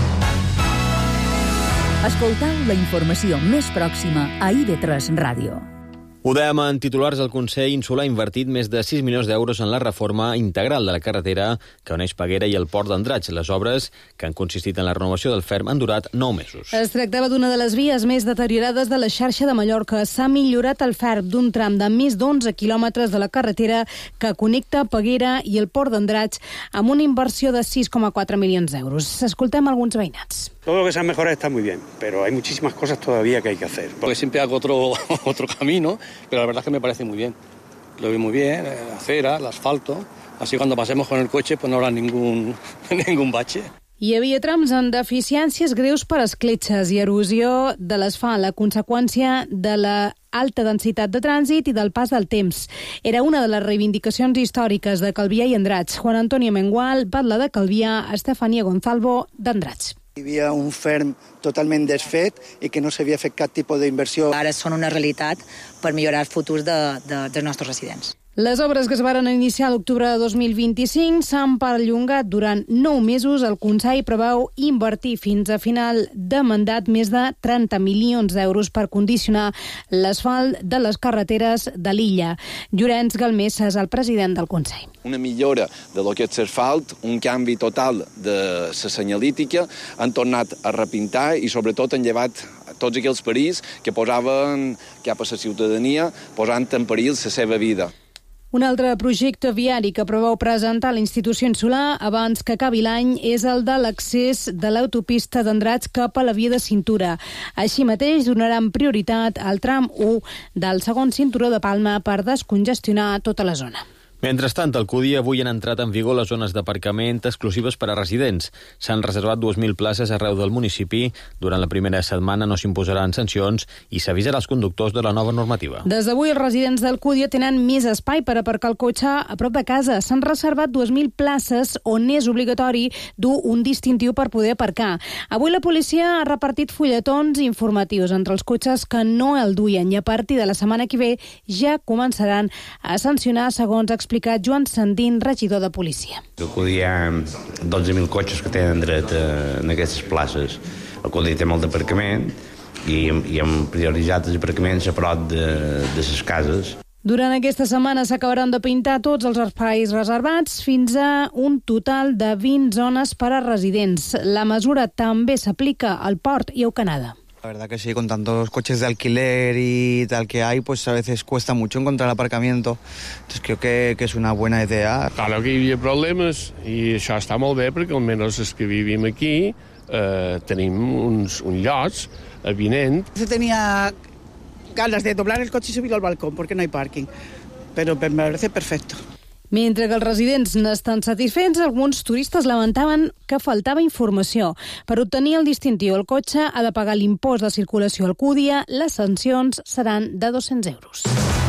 Escoltau la informació més pròxima a IV3 Ràdio. Ho dèiem en titulars, el Consell Insular ha invertit més de 6 milions d'euros en la reforma integral de la carretera que uneix Peguera i el port d'Andratx. Les obres, que han consistit en la renovació del ferm, han durat 9 mesos. Es tractava d'una de les vies més deteriorades de la xarxa de Mallorca. S'ha millorat el ferm d'un tram de més d'11 quilòmetres de la carretera que connecta Peguera i el port d'Andratx amb una inversió de 6,4 milions d'euros. Escoltem alguns veïnats. Todo lo que se ha mejorado está muy bien, pero hay muchísimas cosas todavía que hay que hacer. Porque siempre hago otro camino, pero la verdad es que me parece muy bien. Lo veo muy bien, la acera, el asfalto. Así cuando pasemos con el coche pues no habrá ningún bache. Hi havia trams amb deficiències greus per escletxes i erosió de l'asfalt a conseqüència de la alta densitat de trànsit i del pas del temps. Era una de les reivindicacions històriques de Calvià i Andratx. Juan Antonio Mengual, batlle de Calvià, Estefania Gonzalvo, d'Andratx. Hi havia un ferm totalment desfet i que no s'havia fet cap tipus d'inversió. Ara són una realitat per millorar el futur dels nostres residents. Les obres que es varen iniciar a l'octubre de 2025 s'han perllongat durant 9 mesos. El Consell preveu invertir fins a final de mandat més de 30 milions d'euros per condicionar l'asfalt de les carreteres de l'illa. Llorenç Galmés és el president del Consell. Una millora de lo que és l'asfalt, un canvi total de la senyalítica, han tornat a repintar i sobretot han llevat tots aquells perills que posaven cap a la ciutadania, posant en perill la seva vida. Un altre projecte viari que preveu presentar a l'Institució Insular abans que acabi l'any és el de l'accés de l'autopista d'Andratx cap a la via de cintura. Així mateix donaran prioritat al tram 1 del segon cinturó de Palma per descongestionar tota la zona. Mentrestant, al CUDI avui han entrat en vigor les zones d'aparcament exclusives per a residents. S'han reservat 2.000 places arreu del municipi. Durant la primera setmana no s'imposaran sancions i s'avisarà als conductors de la nova normativa. Des d'avui, els residents del CUDI tenen més espai per aparcar el cotxe a prop de casa. S'han reservat 2.000 places on és obligatori dur un distintiu per poder aparcar. Avui la policia ha repartit fulletons informatius entre els cotxes que no el duien i a partir de la setmana que ve ja començaran a sancionar, segons explicat Joan Sandín, regidor de policia. Al CUDI hi ha 12.000 cotxes que tenen dret en aquestes places. El CUDI té molt d'aparcament i hem prioritzat els aparcaments a prop de les cases. Durant aquesta setmana s'acabaran de pintar tots els espais reservats fins a un total de 20 zones per a residents. La mesura també s'aplica al port i a Canadà. La verdad que sí, con tantos coches de alquiler y tal que hay, pues a veces cuesta mucho encontrar aparcamiento. Entonces creo que es una buena idea. Claro que hi havia problemes i això està molt bé perquè almenys els que vivim aquí tenim uns llocs avinent. Se tenía ganas de doblar el coche y subirlo al balcón porque no hay parking, pero me parece perfecto. Mentre que els residents n'estan satisfets, alguns turistes lamentaven que faltava informació. Per obtenir el distintiu, el cotxe ha de pagar l'impost de circulació al CUDI. Les sancions seran de 200 euros.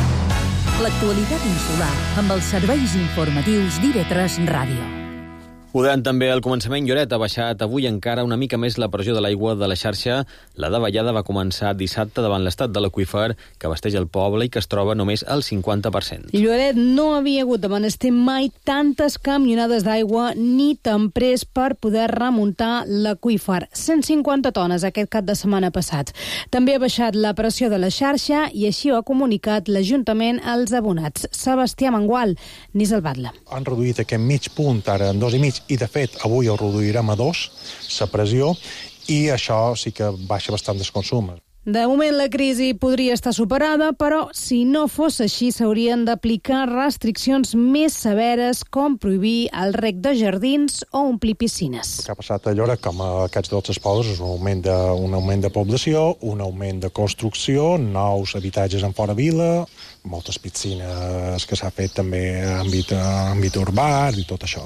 L'actualitat insular amb els serveis informatius d'IV3 Ràdio. Ho deien també al començament, Lloret ha baixat avui encara una mica més la pressió de l'aigua de la xarxa. La davallada va començar dissabte davant l'estat de l'aqüífer que abasteix el poble i que es troba només al 50%. Lloret no havia hagut de menester mai tantes camionades d'aigua ni tan pres per poder remuntar l'aqüífer. 150 tones aquest cap de setmana passat. També ha baixat la pressió de la xarxa i així ho ha comunicat l'Ajuntament als abonats. Sebastià Mengual, n'és el batlle. Han reduït aquest mig punt ara en 2,5 i, de fet, avui ho reduirem a 2, la pressió, i això sí que baixa bastant el consum. De moment la crisi podria estar superada, però si no fos així s'haurien d'aplicar restriccions més severes com prohibir el rec de jardins o omplir piscines. El que ha passat a Lloret, com a aquests dos pobles, és un augment de població, un augment de construcció, nous habitatges en fora vila, moltes piscines que s'ha fet també a àmbit urbà i tot això.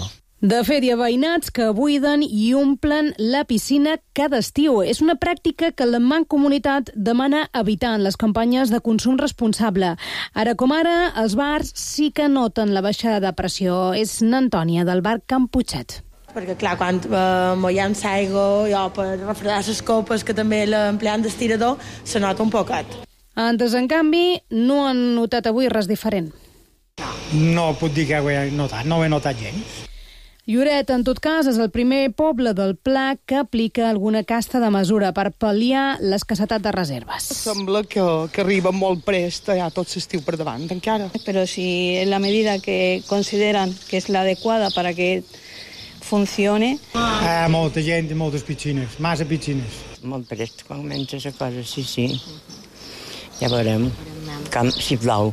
De fet, hi ha veïnats que buiden i omplen la piscina cada estiu. És una pràctica que la Mancomunitat demana evitar en les campanyes de consum responsable. Ara com ara, els bars sí que noten la baixada de pressió. És n'Antònia, del bar Can Puigset. Perquè, clar, quan mollem l'aigua o per refredar les copes, que també l'empleem d'estirador, se nota un poquet. Altres, en canvi, no han notat avui res diferent. No puc dir que ho he notat, no ho he notat gens. Lloret, en tot cas, és el primer poble del Pla que aplica alguna casta de mesura per pal·liar l'escassetat de reserves. Sembla que arriba molt prest, ja tot l'estiu per davant encara. Però si la medida que consideran que és l'adequada para que funcione... Molta gent i moltes piscines, massa piscines. Molt prest, quan comença la cosa, sí. Ja veurem, si plou.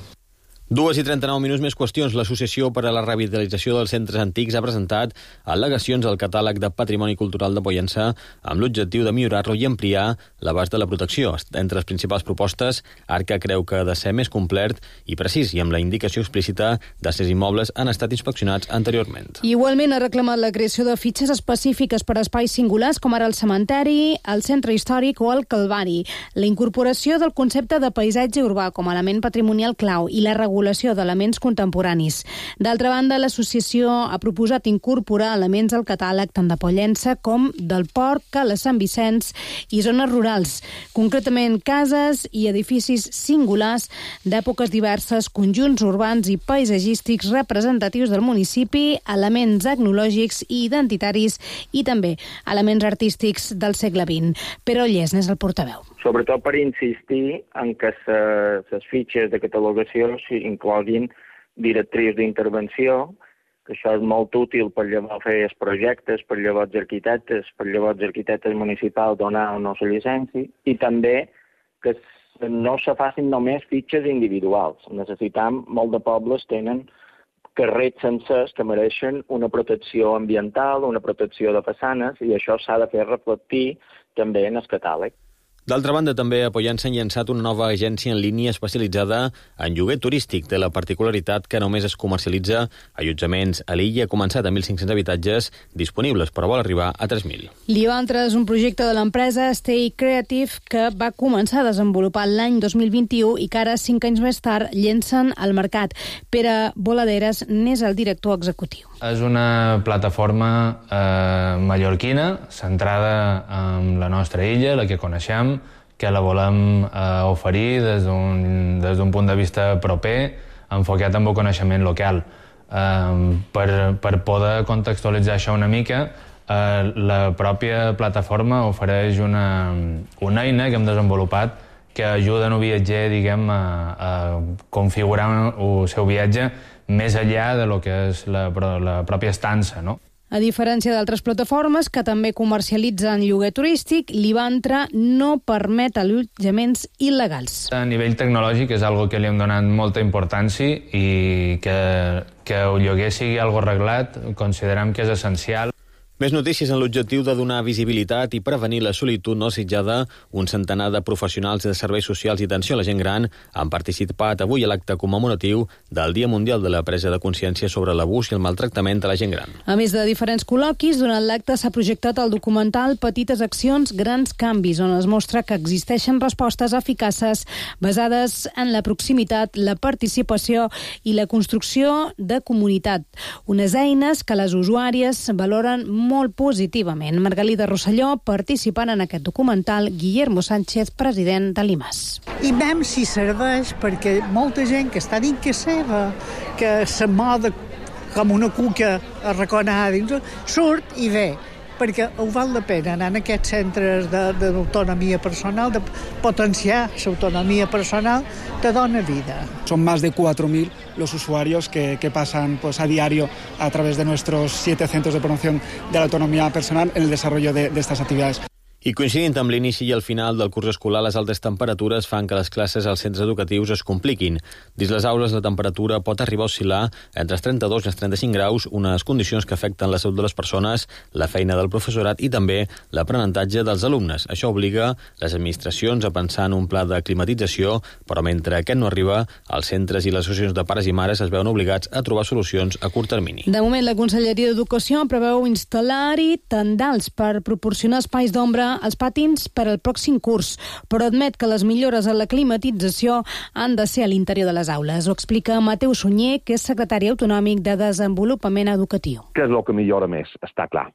2:39 més qüestions. L'Associació per a la Revitalització dels Centres Antics ha presentat al·legacions al catàleg de Patrimoni Cultural de Pollença amb l'objectiu de millorar-lo i ampliar l'abast de la protecció. Entre les principals propostes, Arca creu que ha de ser més complet i precís i amb la indicació explícita de si els immobles han estat inspeccionats anteriorment. Igualment ha reclamat la creació de fitxes específiques per a espais singulars com ara el cementeri, el centre històric o el Calvari, la incorporació del concepte de paisatge urbà com a element patrimonial clau i la regulació d'elements contemporanis. D'altra banda, l'associació ha proposat incorporar elements al catàleg tant de Pollença com del Port, Cala Sant Vicenç i zones rurals, concretament cases i edificis singulars d'èpoques diverses, conjunts urbans i paisatgístics representatius del municipi, elements etnològics i identitaris i també elements artístics del segle XX. Però Lles n'és el portaveu. Sobretot per insistir en que les fitxes de catalogació incloguin directrius d'intervenció, que això és molt útil per llavors fer els projectes, per llavors arquitectes municipals donar o no la llicència, i també que no se facin només fitxes individuals. Necessitam, molt de pobles tenen carrers sencers que mereixen una protecció ambiental, una protecció de façanes, i això s'ha de fer reflectir també en el catàleg. D'altra banda, també a Pollença han llançat una nova agència en línia especialitzada en lloguer turístic. Té la particularitat que només es comercialitza allotjaments a l'illa. Ha començat a 1.500 habitatges disponibles, però vol arribar a 3.000. L'Ivantra és un projecte de l'empresa Stay Creative que va començar a desenvolupar l'any 2021 i que ara, 5 anys més tard, llencen al mercat. Pere Boladeres n'és el director executiu. És una plataforma mallorquina centrada en la nostra illa, la que coneixem, que la volem oferir des d'un punt de vista proper, enfocat en el coneixement local. Per poder contextualitzar això una mica, la pròpia plataforma ofereix una eina que hem desenvolupat que ajuda a un viatger, diguem, a configurar el seu viatge més enllà de lo que és la pròpia estança, no? A diferència d'altres plataformes que també comercialitzen lloguer turístic, l'Ivantra no permet allotjaments il·legals. A nivell tecnològic és algo que li hem donat molta importància i que el lloguer sigui algo reglat considerem que és essencial. Més notícies en l'objectiu de donar visibilitat i prevenir la solitud no desitjada. Un centenar de professionals de serveis socials i atenció a la gent gran han participat avui a l'acte commemoratiu del Dia Mundial de la Presa de Consciència sobre l'abús i el maltractament de la gent gran. A més de diferents col·loquis, durant l'acte s'ha projectat el documental Petites accions, grans canvis, on es mostra que existeixen respostes eficaces basades en la proximitat, la participació i la construcció de comunitat. Unes eines que les usuàries valoren molt positivament. Margalida Rosselló, participant en aquest documental, Guillermo Sánchez, president de l'IMAS. I veiem si serveix perquè molta gent que està dins que seva, que se'n moda com una cuca arraconada dins, surt i ve, perquè ho val la pena anar en aquests centres d'autonomia personal, de potenciar l'autonomia personal, te dona vida. Son más de 4.000 los usuarios que pasan a diario a través de nuestros 7 centros de promoción de la autonomía personal en el desarrollo de estas actividades. I coincidint amb l'inici i el final del curs escolar, les altes temperatures fan que les classes als centres educatius es compliquin. Dins les aules la temperatura pot arribar a oscil·lar entre els 32 i els 35 graus, unes condicions que afecten la salut de les persones, la feina del professorat i també l'aprenentatge dels alumnes. Això obliga les administracions a pensar en un pla de climatització, però mentre aquest no arriba, els centres i les associacions de pares i mares es veuen obligats a trobar solucions a curt termini. De moment, la Conselleria d'Educació preveu instal·lar-hi tendals per proporcionar espais d'ombra als patins per al pròxim curs, però admet que les millores en la climatització han de ser a l'interior de les aules. Ho explica Mateu Sunyer, que és secretari autonòmic de Desenvolupament Educatiu. Què és el que millora més? Està clar.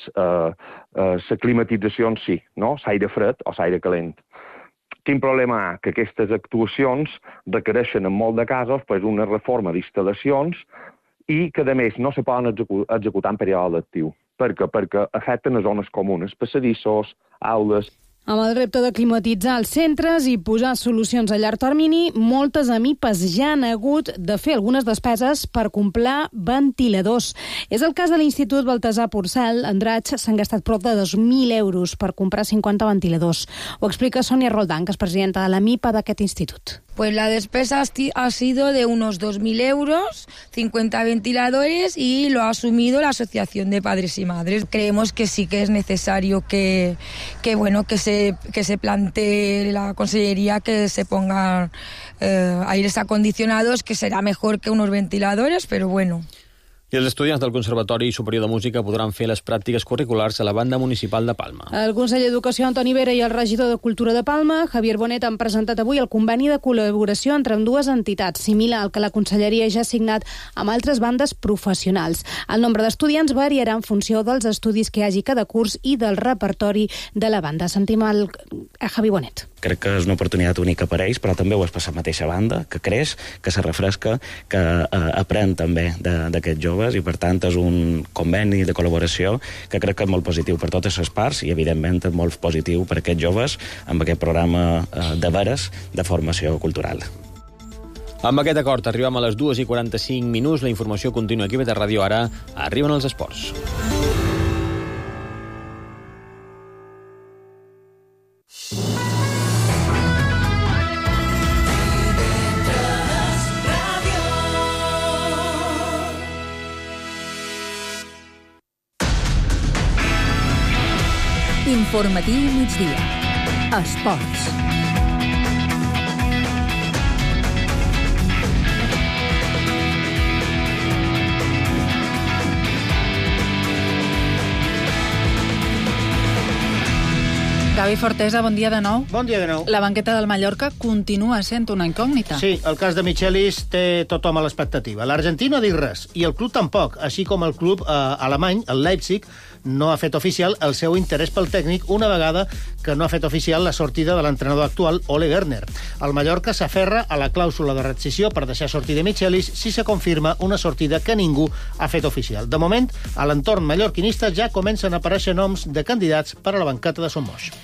La climatització en si, no? L'aire fred o l'aire calent. Quin problema hi ha? Que aquestes actuacions requereixen en molt de casos una reforma d'instal·lacions i que, a més, no se poden executar en període lectiu. Per què? Perquè afecten a zones comunes, passadissos, aules... Amb el repte de climatitzar els centres i posar solucions a llarg termini, moltes AMIPes ja han hagut de fer algunes despeses per comprar ventiladors. És el cas de l'Institut Baltasar Porcel. Andratx s'han gastat prop de 2.000 euros per comprar 50 ventiladors. Ho explica Sònia Roldán, que és presidenta de l'AMIPA d'aquest institut. Pues la despesa ha sido de unos 2.000 euros, 50 ventiladores y lo ha asumido la Asociación de Padres y Madres. Creemos que sí que es necesario que se plantee la Consellería que se pongan aires acondicionados, que será mejor que unos ventiladores, pero bueno. I els estudiants del Conservatori Superior de Música podran fer les pràctiques curriculars a la Banda Municipal de Palma. El conseller d'Educació, Antoni Vera, i el regidor de Cultura de Palma, Javier Bonet, han presentat avui el conveni de col·laboració entre ambdues entitats, similar al que la Conselleria ja ha signat amb altres bandes professionals. El nombre d'estudiants variarà en funció dels estudis que hi hagi cada curs i del repertori de la banda. Sentim a Javi Bonet. Crec que és una oportunitat única per a ells, però també ho és per la mateixa banda, que creix, que se refresca, que aprèn també d'aquests joves, i per tant és un conveni de col·laboració que crec que és molt positiu per totes les parts i evidentment és molt positiu per a aquests joves amb aquest programa de veres de formació cultural. Amb aquest acord arribem a les 2:45. La informació continua aquí a Ràdio. Ara arriben els esports. Informatiu migdia. Esports. Gavi Fortesa, bon dia de nou. Bon dia de nou. La banqueta del Mallorca continua sent una incògnita. Sí, el cas de Michelis té tothom a l'expectativa. L'Argentina no ha dit res, i el club tampoc, així com el club alemany, el Leipzig, no ha fet oficial el seu interès pel tècnic una vegada que no ha fet oficial la sortida de l'entrenador actual, Ole Werner. El Mallorca s'aferra a la clàusula de rescissió per deixar sortir de Michelis si se confirma una sortida que ningú ha fet oficial. De moment, a l'entorn mallorquinista ja comencen a aparèixer noms de candidats per a la banqueta de Son Moix.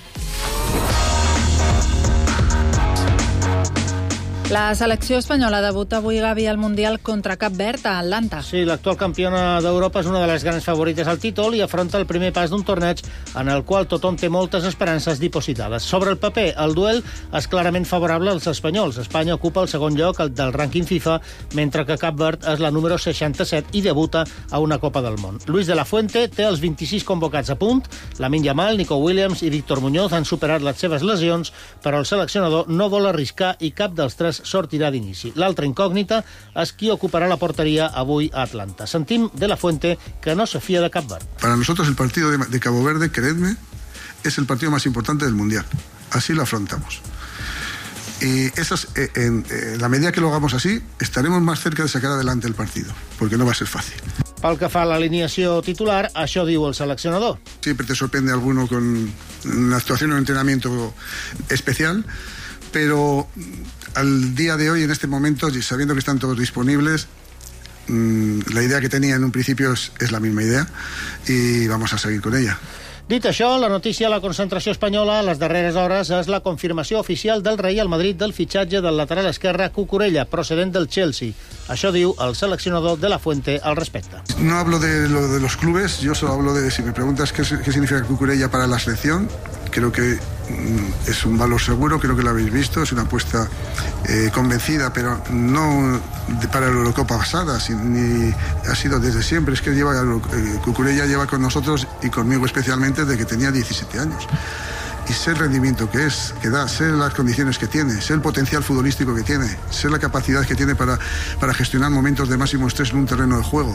La selecció espanyola debuta avui, Gavi, al Mundial contra Cap Verd a Atlanta. Sí, l'actual campiona d'Europa és una de les grans favorites al títol i afronta el primer pas d'un torneig en el qual tothom té moltes esperances dipositades. Sobre el paper, el duel és clarament favorable als espanyols. Espanya ocupa el segon lloc del rànquing FIFA, mentre que Cap Verd és la número 67 i debuta a una Copa del Món. Luis de la Fuente té els 26 convocats a punt. Lamine Yamal, Nico Williams i Víctor Muñoz han superat les seves lesions, però el seleccionador no vol arriscar i cap dels tres sortirà d'inici. L'altra incògnita és qui ocuparà la porteria avui a Atlanta. Sentim de la Fuente que no se fía de Cap Verde. Para nosotros el partido de Cabo Verde, creedme, es el partido más importante del Mundial. Así lo afrontamos. Y en la medida que lo hagamos así, estaremos más cerca de sacar adelante el partido, porque no va a ser fácil. Pel que fa a l'alineació titular, això diu el seleccionador. Siempre te sorprende alguno con una actuación o un entrenamiento especial, pero al día de hoy, en este momento, sabiendo que están todos disponibles, la idea que tenía en un principio es la misma idea y vamos a seguir con ella. Dit això, la notícia a la concentració espanyola a les darreres hores és la confirmació oficial del Real Madrid del fitxatge del lateral esquerre Cucurella, procedent del Chelsea. Això diu el seleccionador de la Fuente al respecte. No hablo de lo de los clubes, yo solo hablo de, si me preguntas qué significa Cucurella para la selección, creo que es un valor seguro, creo que lo habéis visto, es una apuesta convencida, pero no para la Eurocopa pasada, ni ha sido desde siempre, es que Cucurella lleva con nosotros y conmigo especialmente desde que tenía 17 años. Y sé el rendimiento que da, sé las condiciones que tiene, sé el potencial futbolístico que tiene, sé la capacidad que tiene para gestionar momentos de máximo estrés en un terreno de juego.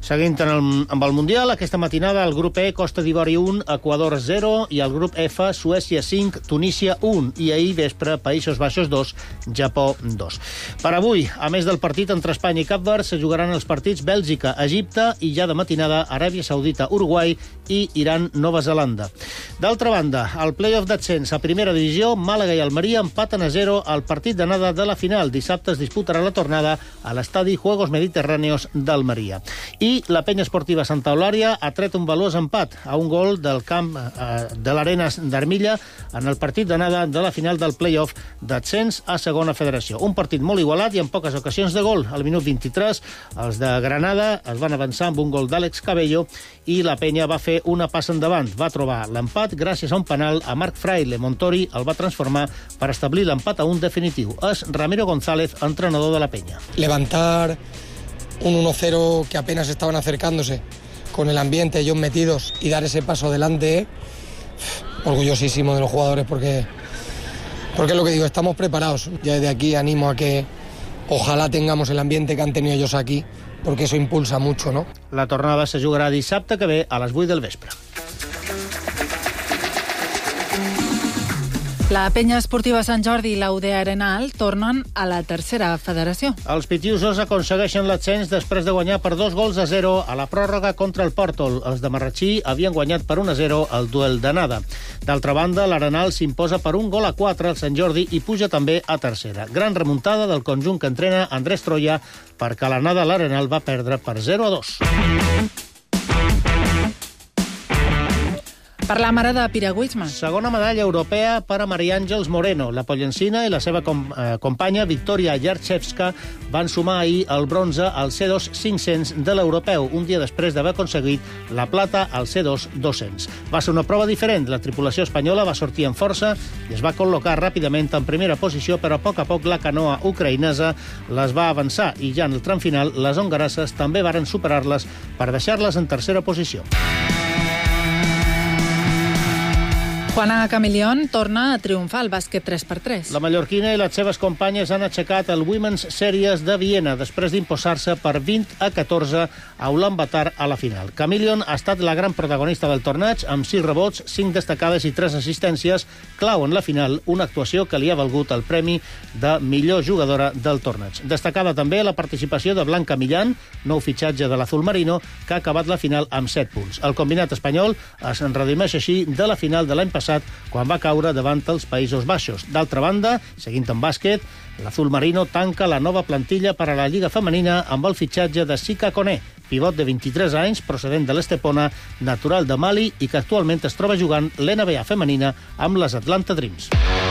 Seguint amb el Mundial, aquesta matinada el grup E, Costa d'Ivori 1, Equador 0, i el grup F, Suècia 5, Tunísia 1, i ahir vespre, Països Baixos 2, Japó 2. Per avui, a més del partit entre Espanya i Cap Verd, se jugaran els partits Bèlgica, Egipte i ja de matinada Aràbia Saudita, Uruguai i Iran, Nova Zelanda. D'altra banda, al play-off d'ascens a primera divisió, Màlaga i Almeria empaten a 0 al partit d'anada de la final. Dissabte es disputarà la tornada a l'estadi Juegos Mediterráneos d'Almeria. I la penya esportiva Santa Eulària ha tret un valuós empat a un gol del camp de l'Arena d'Armilla en el partit d'anada de la final del play-off d'ascens a segona federació. Un partit molt igualat i amb poques ocasions de gol. Al minut 23, els de Granada es van avançar amb un gol d'Àlex Cabello i la penya va fer una passa endavant. Va trobar l'empat gràcies a un penal a Marc Fraile. Montori el va transformar per establir l'empat a un definitiu. És Ramiro González, entrenador de la penya. Levantar un 1-0 que apenas estaban acercándose, con el ambiente, ellos metidos, y dar ese paso adelante, orgullosísimo de los jugadores porque es lo que digo, estamos preparados. Ya desde aquí animo a que ojalá tengamos el ambiente que han tenido ellos aquí, porque eso impulsa mucho, ¿no? La tornada se jugarà dissabte que ve a les 8 del vespre. La penya esportiva Sant Jordi i la UD Arenal tornen a la tercera federació. Els pitiusos aconsegueixen l'ascens després de guanyar per 2-0 a la pròrroga contra el Pòrtol. Els de Marratxí havien guanyat per 1-0 el duel d'anada. D'altra banda, l'Arenal s'imposa per 1-4 al Sant Jordi i puja també a tercera. Gran remuntada del conjunt que entrena Andrés Troia, perquè a l'anada l'Arenal va perdre per 0-2. Per la mare de piragüisme. Segona medalla europea per a Maria Àngels Moreno. La pollencina i la seva companya Victoria Yarchevska van sumar ahir el bronze al C2 500 de l'europeu, un dia després d'haver aconseguit la plata al C2 200. Va ser una prova diferent. La tripulació espanyola va sortir amb força i es va col·locar ràpidament en primera posició, però a poc la canoa ucraïnesa les va avançar i ja en el tram final les hongareses també varen superar-les per deixar-les en tercera posició. Juana Camilión torna a triomfar al bàsquet 3x3. La mallorquina i les seves companyes han aixecat el Women's Series de Viena després d'imposar-se per 20-14 a Ulaanbaatar a la final. Camilión ha estat la gran protagonista del torneig amb 6 rebots, 5 destacades i 3 assistències, clau en la final, una actuació que li ha valgut el premi de millor jugadora del torneig. Destacada també la participació de Blanca Millán, nou fitxatge de l'Azul Marino, que ha acabat la final amb 7 punts. El combinat espanyol es redimeix així de la final de l'any passat, quan va caure davant els Països Baixos. D'altra banda, seguint en bàsquet, l'Azul Marino tanca la nova plantilla per a la Lliga Femenina amb el fitxatge de Sika Koné, pivot de 23 anys, procedent de l'Estepona, natural de Mali i que actualment es troba jugant l'NBA femenina amb les Atlanta Dreams.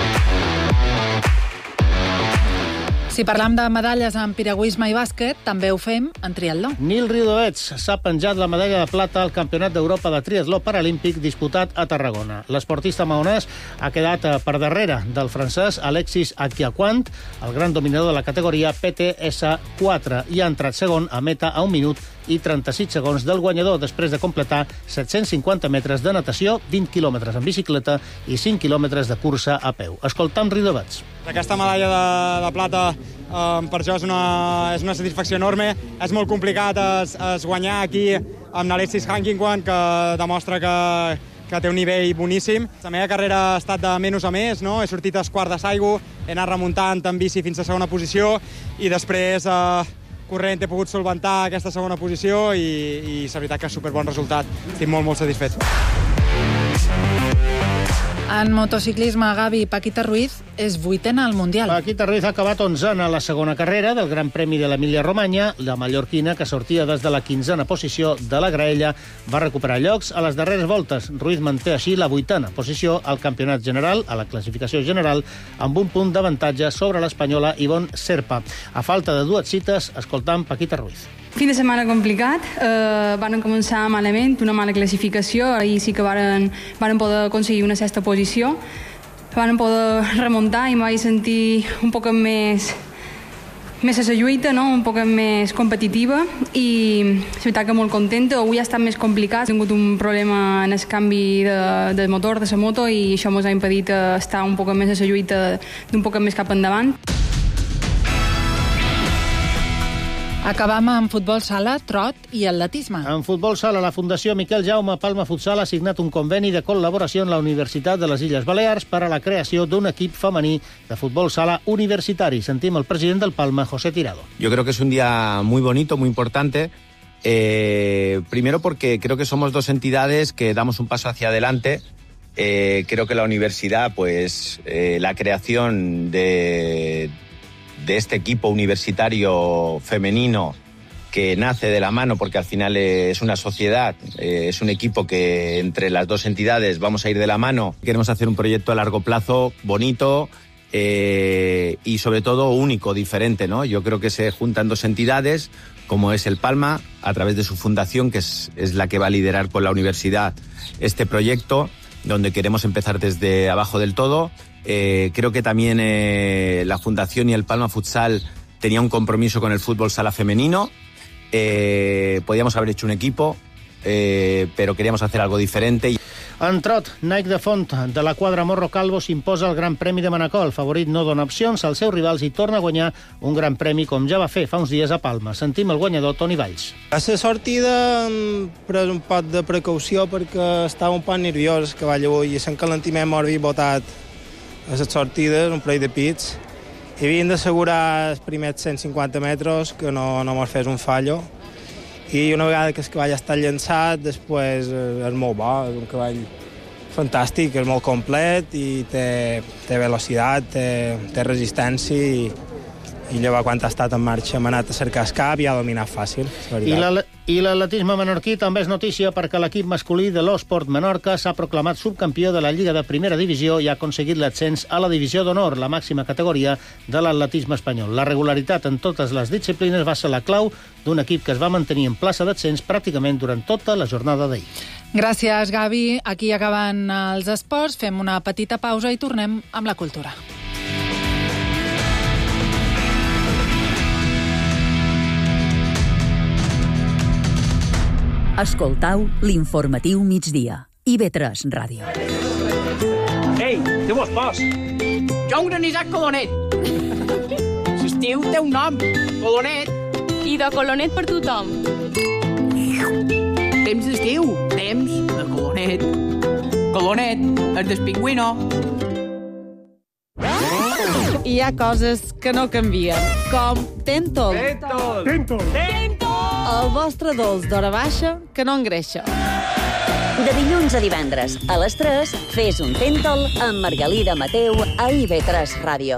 Si parlam de medalles en piragüisme i bàsquet, també ho fem en triatló. Nil Riudovets s'ha penjat la medalla de plata al Campionat d'Europa de Triatló Paralímpic disputat a Tarragona. L'esportista maonès ha quedat per darrere del francès Alexis Aquiaquant, el gran dominador de la categoria PTS4, i ha entrat segon a meta a 1 minut i 36 segons del guanyador després de completar 750 metres de natació, 20 quilòmetres en bicicleta i 5 quilòmetres de cursa a peu. Escoltam Riudovets. Aquesta medalla de plata per jo és una satisfacció enorme. És molt complicat es guanyar aquí amb l'Alexis Aquiaquant, que demostra que té un nivell boníssim. La meva carrera ha estat de menys a més, no? He sortit a quart de Saigo, he anat remuntant en bici fins a segona posició i després corrent he pogut solventar aquesta segona posició i és veritat que és superbon resultat. Estic molt satisfet. En motociclisme, Gavi, Paquita Ruiz és 8ena al Mundial. Paquita Ruiz ha acabat 11ena a la segona carrera del Gran Premi de l'Emília-Romanya. La mallorquina, que sortia des de la 15a posició de la graella, va recuperar llocs a les darreres voltes. Ruiz manté així la 8a posició al campionat general, a la classificació general, amb un punt d'avantatge sobre l'espanyola Ivonne Serpa. A falta de 2 cites, escoltam Paquita Ruiz. Fin de setmana complicat, van començar malament, una mala classificació, ahir sí que varen poder aconseguir una 6a posició, van poder remuntar i em vaig sentir un poc més a la lluita, no? Un poc més competitiva i és veritat que molt contenta. Avui ha estat més complicat, he tingut un problema en el canvi de motor de la moto i això ens ha impedit estar un poc més a la lluita d'un poc més cap endavant. Acabam amb futbol sala, trot i atletisme. En futbol sala, la Fundació Miquel Jaume Palma Futsal ha signat un conveni de col·laboració amb la Universitat de les Illes Balears per a la creació d'un equip femení de futbol sala universitari. Sentim el president del Palma, José Tirado. Yo creo que es un día muy bonito, muy importante. Primero porque creo que somos dos entidades que damos un paso hacia adelante. Creo que la universidad, pues la creación de este equipo universitario femenino que nace de la mano, porque al final es una sociedad, es un equipo que entre las dos entidades vamos a ir de la mano. Queremos hacer un proyecto a largo plazo, bonito y sobre todo único, diferente, ¿no? Yo creo que se juntan dos entidades, como es el Palma, a través de su fundación, que es la que va a liderar con la universidad este proyecto, donde queremos empezar desde abajo del todo. Creo que también la Fundación y el Palma Futsal tenía un compromiso con el fútbol sala femenino. Podíamos haber hecho un equipo, pero queríamos hacer algo diferente. En trot, Nike de Font, de la quadra Morro Calvo, s'imposa el Gran Premi de Manacor. El favorit no dona opcions als seus rivals i torna a guanyar un gran premi, com ja va fer fa uns dies a Palma. Sentim el guanyador, Toni Valls. A la sortida hem pres un poc de precaució perquè estava un poc nerviós que vaig avui i l'encalentiment m'havia botat a les sortides, un parell de pits, i havien d'assegurar els primers 150 metres que no mos fes un fallo. I una vegada que el cavall està llançat, després és molt bo, és un cavall fantàstic, és molt complet i té velocitat, té resistència i llavors quan ha estat en marxa m'ha anat a cercar el cap i ha dominat fàcil, és veritat. I l'atletisme menorquí també és notícia perquè l'equip masculí de l'Esport Menorca s'ha proclamat subcampió de la Lliga de Primera Divisió i ha aconseguit l'ascens a la Divisió d'Honor, la màxima categoria de l'atletisme espanyol. La regularitat en totes les disciplines va ser la clau d'un equip que es va mantenir en plaça d'ascens pràcticament durant tota la jornada d'ahir. Gràcies, Gavi. Aquí acaben els esports. Fem una petita pausa i tornem amb la cultura. Escoltau l'informatiu migdia. IB3 Ràdio. Ei, què vos fas? Jo, un Isaac Colonet. L'estiu té un nom, Colonet. I de Colonet per tothom. Temps d'estiu, temps de Colonet. Colonet, el del pingüino. Hi ha coses que no canvien, com Tentol. Tentol. El vostre dolç d'hora baixa que no engreixa. De dilluns a divendres, a les 3, fes un Tentol amb Margalida Mateu a IB3 Ràdio.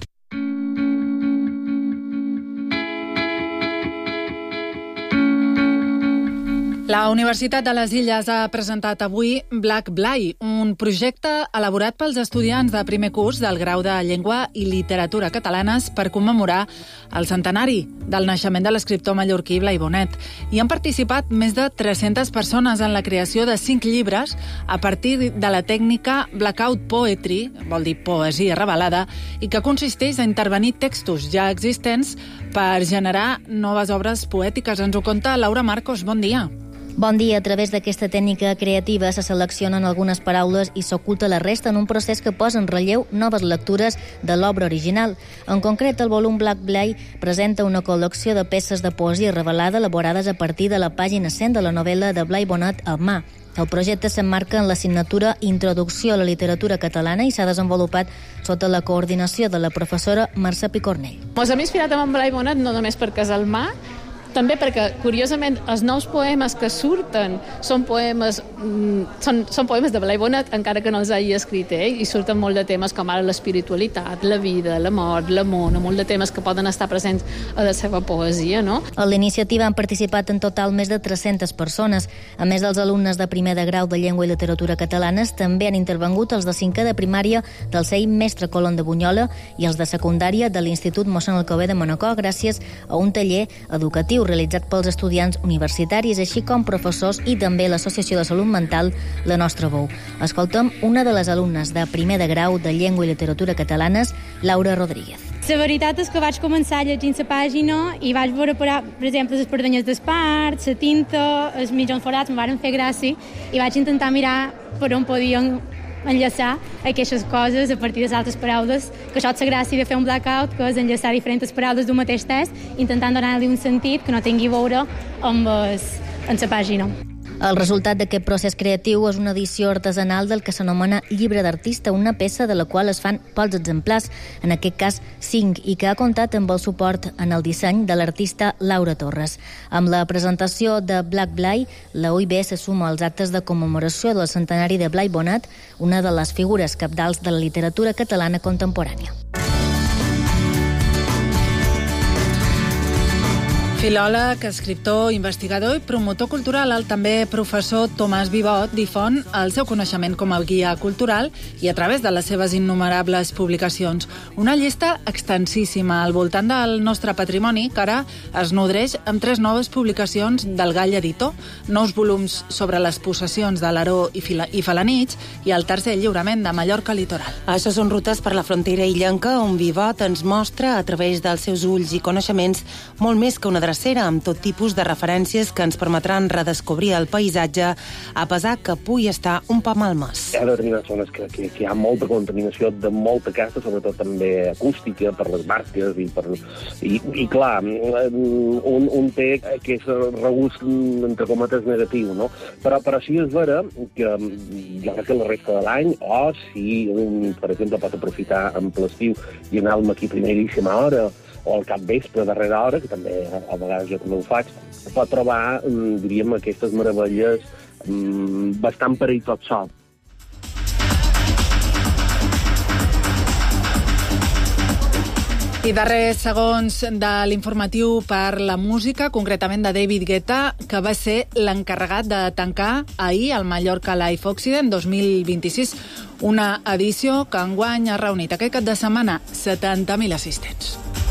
La Universitat de les Illes ha presentat avui Black Blai, un projecte elaborat pels estudiants de primer curs del grau de Llengua i Literatura Catalanes per commemorar el centenari del naixement de l'escriptor mallorquí Blai Bonet. Hi han participat més de 300 persones en la creació de 5 llibres a partir de la tècnica Blackout Poetry, vol dir poesia revelada, i que consisteix a intervenir textos ja existents per generar noves obres poètiques. Ens ho conta Laura Marcos. Bon dia. Bon dia. A través d'aquesta tècnica creativa se seleccionen algunes paraules i s'oculta la resta en un procés que posa en relleu noves lectures de l'obra original. En concret, el volum Black Blai presenta una col·lecció de peces de poesia revelada elaborades a partir de la pàgina 100 de la novel·la de Blai Bonet, El mà. El projecte s'emmarca en l'assignatura Introducció a la literatura catalana i s'ha desenvolupat sota la coordinació de la professora Mercè Picornell. Mos hem inspirat en Blai Bonet no només perquè és el mà, també perquè, curiosament, els nous poemes que surten són poemes de Blai Bonet, encara que no els hagi escrit ell, i surten molt de temes com ara l'espiritualitat, la vida, la mort, l'amor, molt de temes que poden estar presents a la seva poesia, no? A la iniciativa han participat en total més de 300 persones. A més dels alumnes de primer de grau de Llengua i Literatura Catalanes, també han intervengut els de 5è de primària del CEI Mestre Colón de Bunyola i els de secundària de l'Institut Mossèn Alcover de Manacor, gràcies a un taller educatiu realitzat pels estudiants universitaris, així com professors i també l'Associació de Salut Mental La Nostra Veu. Escoltem una de les alumnes de primer de grau de Llengua i Literatura Catalanes, Laura Rodríguez. La veritat és que vaig començar llegint la pàgina i vaig veure, per exemple, les pardanyes d'espart, la tinta, els mitjons forats, em van fer gràcia i vaig intentar mirar per on podien enllaçar aquestes coses a partir de les altres paraules, que això és la gràcia de fer un blackout, que és enllaçar diferents paraules d'un mateix text, intentant donar-li un sentit que no tingui a veure amb la pàgina. El resultat d'aquest procés creatiu és una edició artesanal del que s'anomena Llibre d'Artista, una peça de la qual es fan pocs exemplars, en aquest cas 5, i que ha comptat amb el suport en el disseny de l'artista Laura Torres. Amb la presentació de Black Blai, la UIB se suma als actes de commemoració del centenari de Blai Bonat, una de les figures cabdals de la literatura catalana contemporània. Filòleg, escriptor, investigador i promotor cultural, el també professor Tomàs Vivot difon el seu coneixement com a guia cultural i a través de les seves innumerables publicacions. Una llista extensíssima al voltant del nostre patrimoni que ara es nodreix amb 3 noves publicacions del Gall Editor, nous volums sobre les possessions de l'Aró i Felanitx i el tercer lliurament de Mallorca Litoral. Això són rutes per la frontera illenca on Vivot ens mostra a través dels seus ulls i coneixements molt més que una drecera amb tot tipus de referències que ens permetran redescobrir el paisatge a pesar que pugui estar un poc malmès. Hi ha determinades zones que hi ha molta contaminació de molta casa, sobretot també acústica, per les marques i clar, un té que és regust, entre cometes, negatiu, no? Però sí és vera que jo crec que la resta de l'any, o si un, per exemple, pot aprofitar amb l'estiu i anar-me aquí primeríssima hora, o al capvespre, a darrera hora, que també a vegades jo també ho faig, pot trobar, diríem, aquestes meravelles bastant per ell tot sol. I darrers segons de l'informatiu per la música, concretament de David Guetta, que va ser l'encarregat de tancar ahir el Mallorca Live Occident 2026, una edició que enguany ha reunit aquest cap de setmana 70.000 assistents.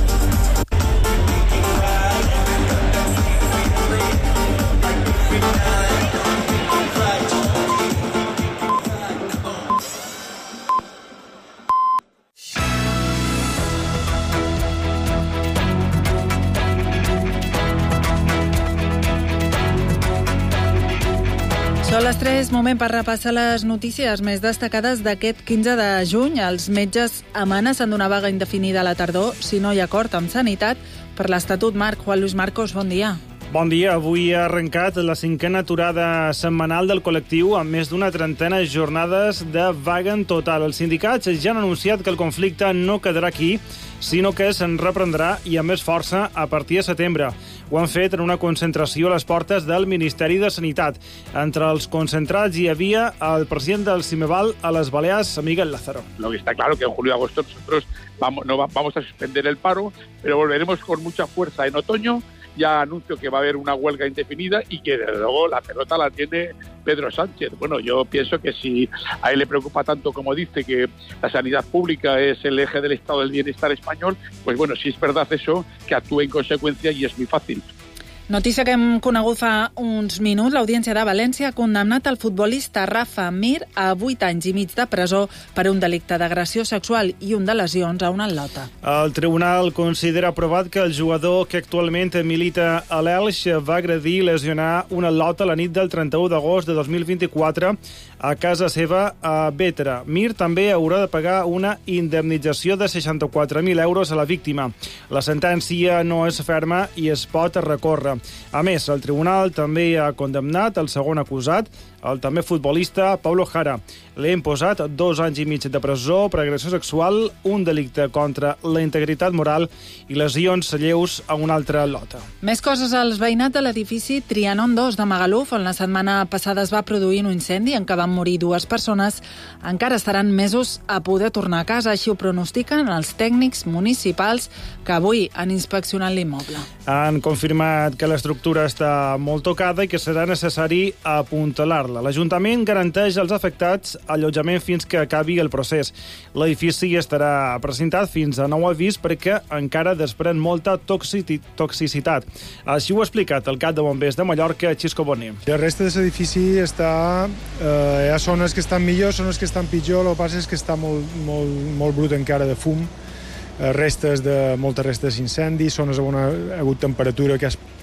Són les 3, moment per repassar les notícies més destacades d'aquest 15 de juny. Els metges amenacen d'una vaga indefinida a la tardor si no hi ha acord amb Sanitat per l'Estatut Marc. Juan Luis Marcos, bon dia. Bon dia. Avui ha arrencat la 5a aturada setmanal del col·lectiu amb més d'una trentena de jornades de vaga en total. Els sindicats ja han anunciat que el conflicte no quedarà aquí, sinó que se'n reprendrà i amb més força a partir de setembre. Ho han fet en una concentració a les portes del Ministeri de Sanitat. Entre els concentrats hi havia el president del Cimeval a les Balears, Miguel Lázaro. Lo que está claro que en julio y agosto nosotros vamos a suspender el paro, pero volveremos con mucha fuerza en otoño. Ya anuncio que va a haber una huelga indefinida y que, desde luego, la pelota la tiene Pedro Sánchez. Bueno, yo pienso que si a él le preocupa tanto como dice que la sanidad pública es el eje del estado del bienestar español, pues bueno, si es verdad eso, que actúe en consecuencia y es muy fácil. Notícia que hem conegut fa uns minuts. L'Audiència de València ha condemnat el futbolista Rafa Mir a 8 anys i mig de presó per un delicte d'agressió sexual i un de lesions a una atleta. El tribunal considera aprovat que el jugador que actualment milita a l'Elx va agredir i lesionar una atleta la nit del 31 d'agost de 2024 a casa seva a Bétera. Mir també haurà de pagar una indemnització de 64.000 euros a la víctima. La sentència no és ferma i es pot recórrer. A més, el tribunal també ha condemnat el segon acusat, el també futbolista Paulo Jara. Li ha imposat 2 anys i mig de presó per agressió sexual, un delicte contra la integritat moral i lesions lleus a una altra atleta. Més coses als veïnats de l'edifici Trianon 2 de Magaluf, on la setmana passada es va produir un incendi en què van morir 2 persones. Encara estaran mesos a poder tornar a casa, així ho pronostiquen els tècnics municipals que avui han inspeccionat l'immoble. Han confirmat que l'estructura està molt tocada i que serà necessari apuntalar-la. L'Ajuntament garanteix als afectats allotjament fins que acabi el procés. L'edifici estarà presentat fins a nou avís perquè encara desprèn molta toxicitat. Així ho ha explicat el cap de bombers de Mallorca, Xisco Bonet. El reste de l'edifici està... hi ha zones que estan millor, zones que estan pitjor, el que passa és que està molt brut encara de fum, moltes restes d'incendi, zones on ha hagut temperatura que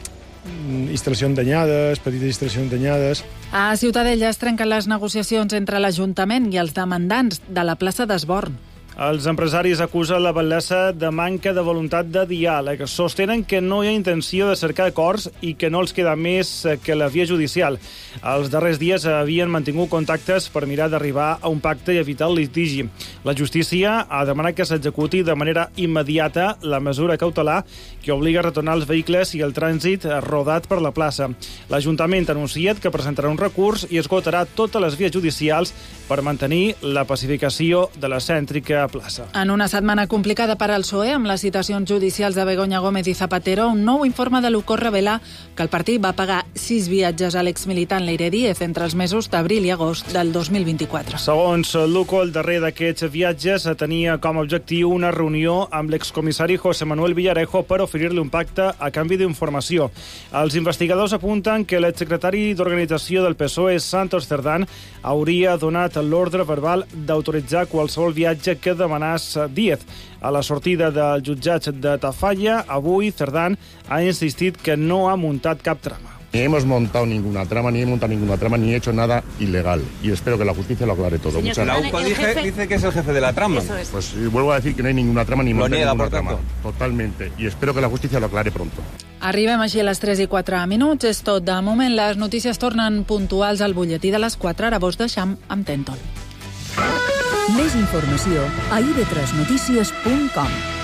instal·lacions danyades, petites instal·lacions danyades. A Ciutadella es trenquen les negociacions entre l'Ajuntament i els demandants de la plaça d'Esborn. Els empresaris acusen la batllessa de manca de voluntat de diàleg. Sostenen que no hi ha intenció de cercar acords i que no els queda més que la via judicial. Els darrers dies havien mantingut contactes per mirar d'arribar a un pacte i evitar el litigi. La justícia ha demanat que s'executi de manera immediata la mesura cautelar que obliga a retornar els vehicles i el trànsit rodat per la plaça. L'Ajuntament ha anunciat que presentarà un recurs i esgotarà totes les vies judicials per mantenir la pacificació de la cèntrica plaça. En una setmana complicada per al PSOE, amb les citacions judicials de Begoña Gómez i Zapatero, un nou informe de l'UCO revela que el partit va pagar 6 viatges a l'exmilitant Leire Díez entre els mesos d'abril i agost del 2024. Segons l'UCO, el darrer d'aquests viatges tenia com a objectiu una reunió amb l'excomissari José Manuel Villarejo per oferir-li un pacte a canvi d'informació. Els investigadors apunten que l'exsecretari d'organització del PSOE, Santos Cerdán, hauria donat l'ordre verbal d'autoritzar qualsevol viatge que demanés Díez. A la sortida del jutjat de Tafalla, avui Cerdán ha insistit que no ha muntat cap trama. Ni hemos montado ninguna trama, ni he hecho nada ilegal. Y espero que la justicia lo aclare todo. Muchas gracias. La UCO dice que es el jefe de la trama. Pues vuelvo a decir que no hay ninguna trama, ni monta ninguna trama. Totalmente. Y espero que la justicia lo aclare pronto. Arribem així a les 3:04. És tot. De moment, les notícies tornen puntuals al butlletí de les 4. Ara vos deixam amb Tentol. Més informació a ib3notícies.com.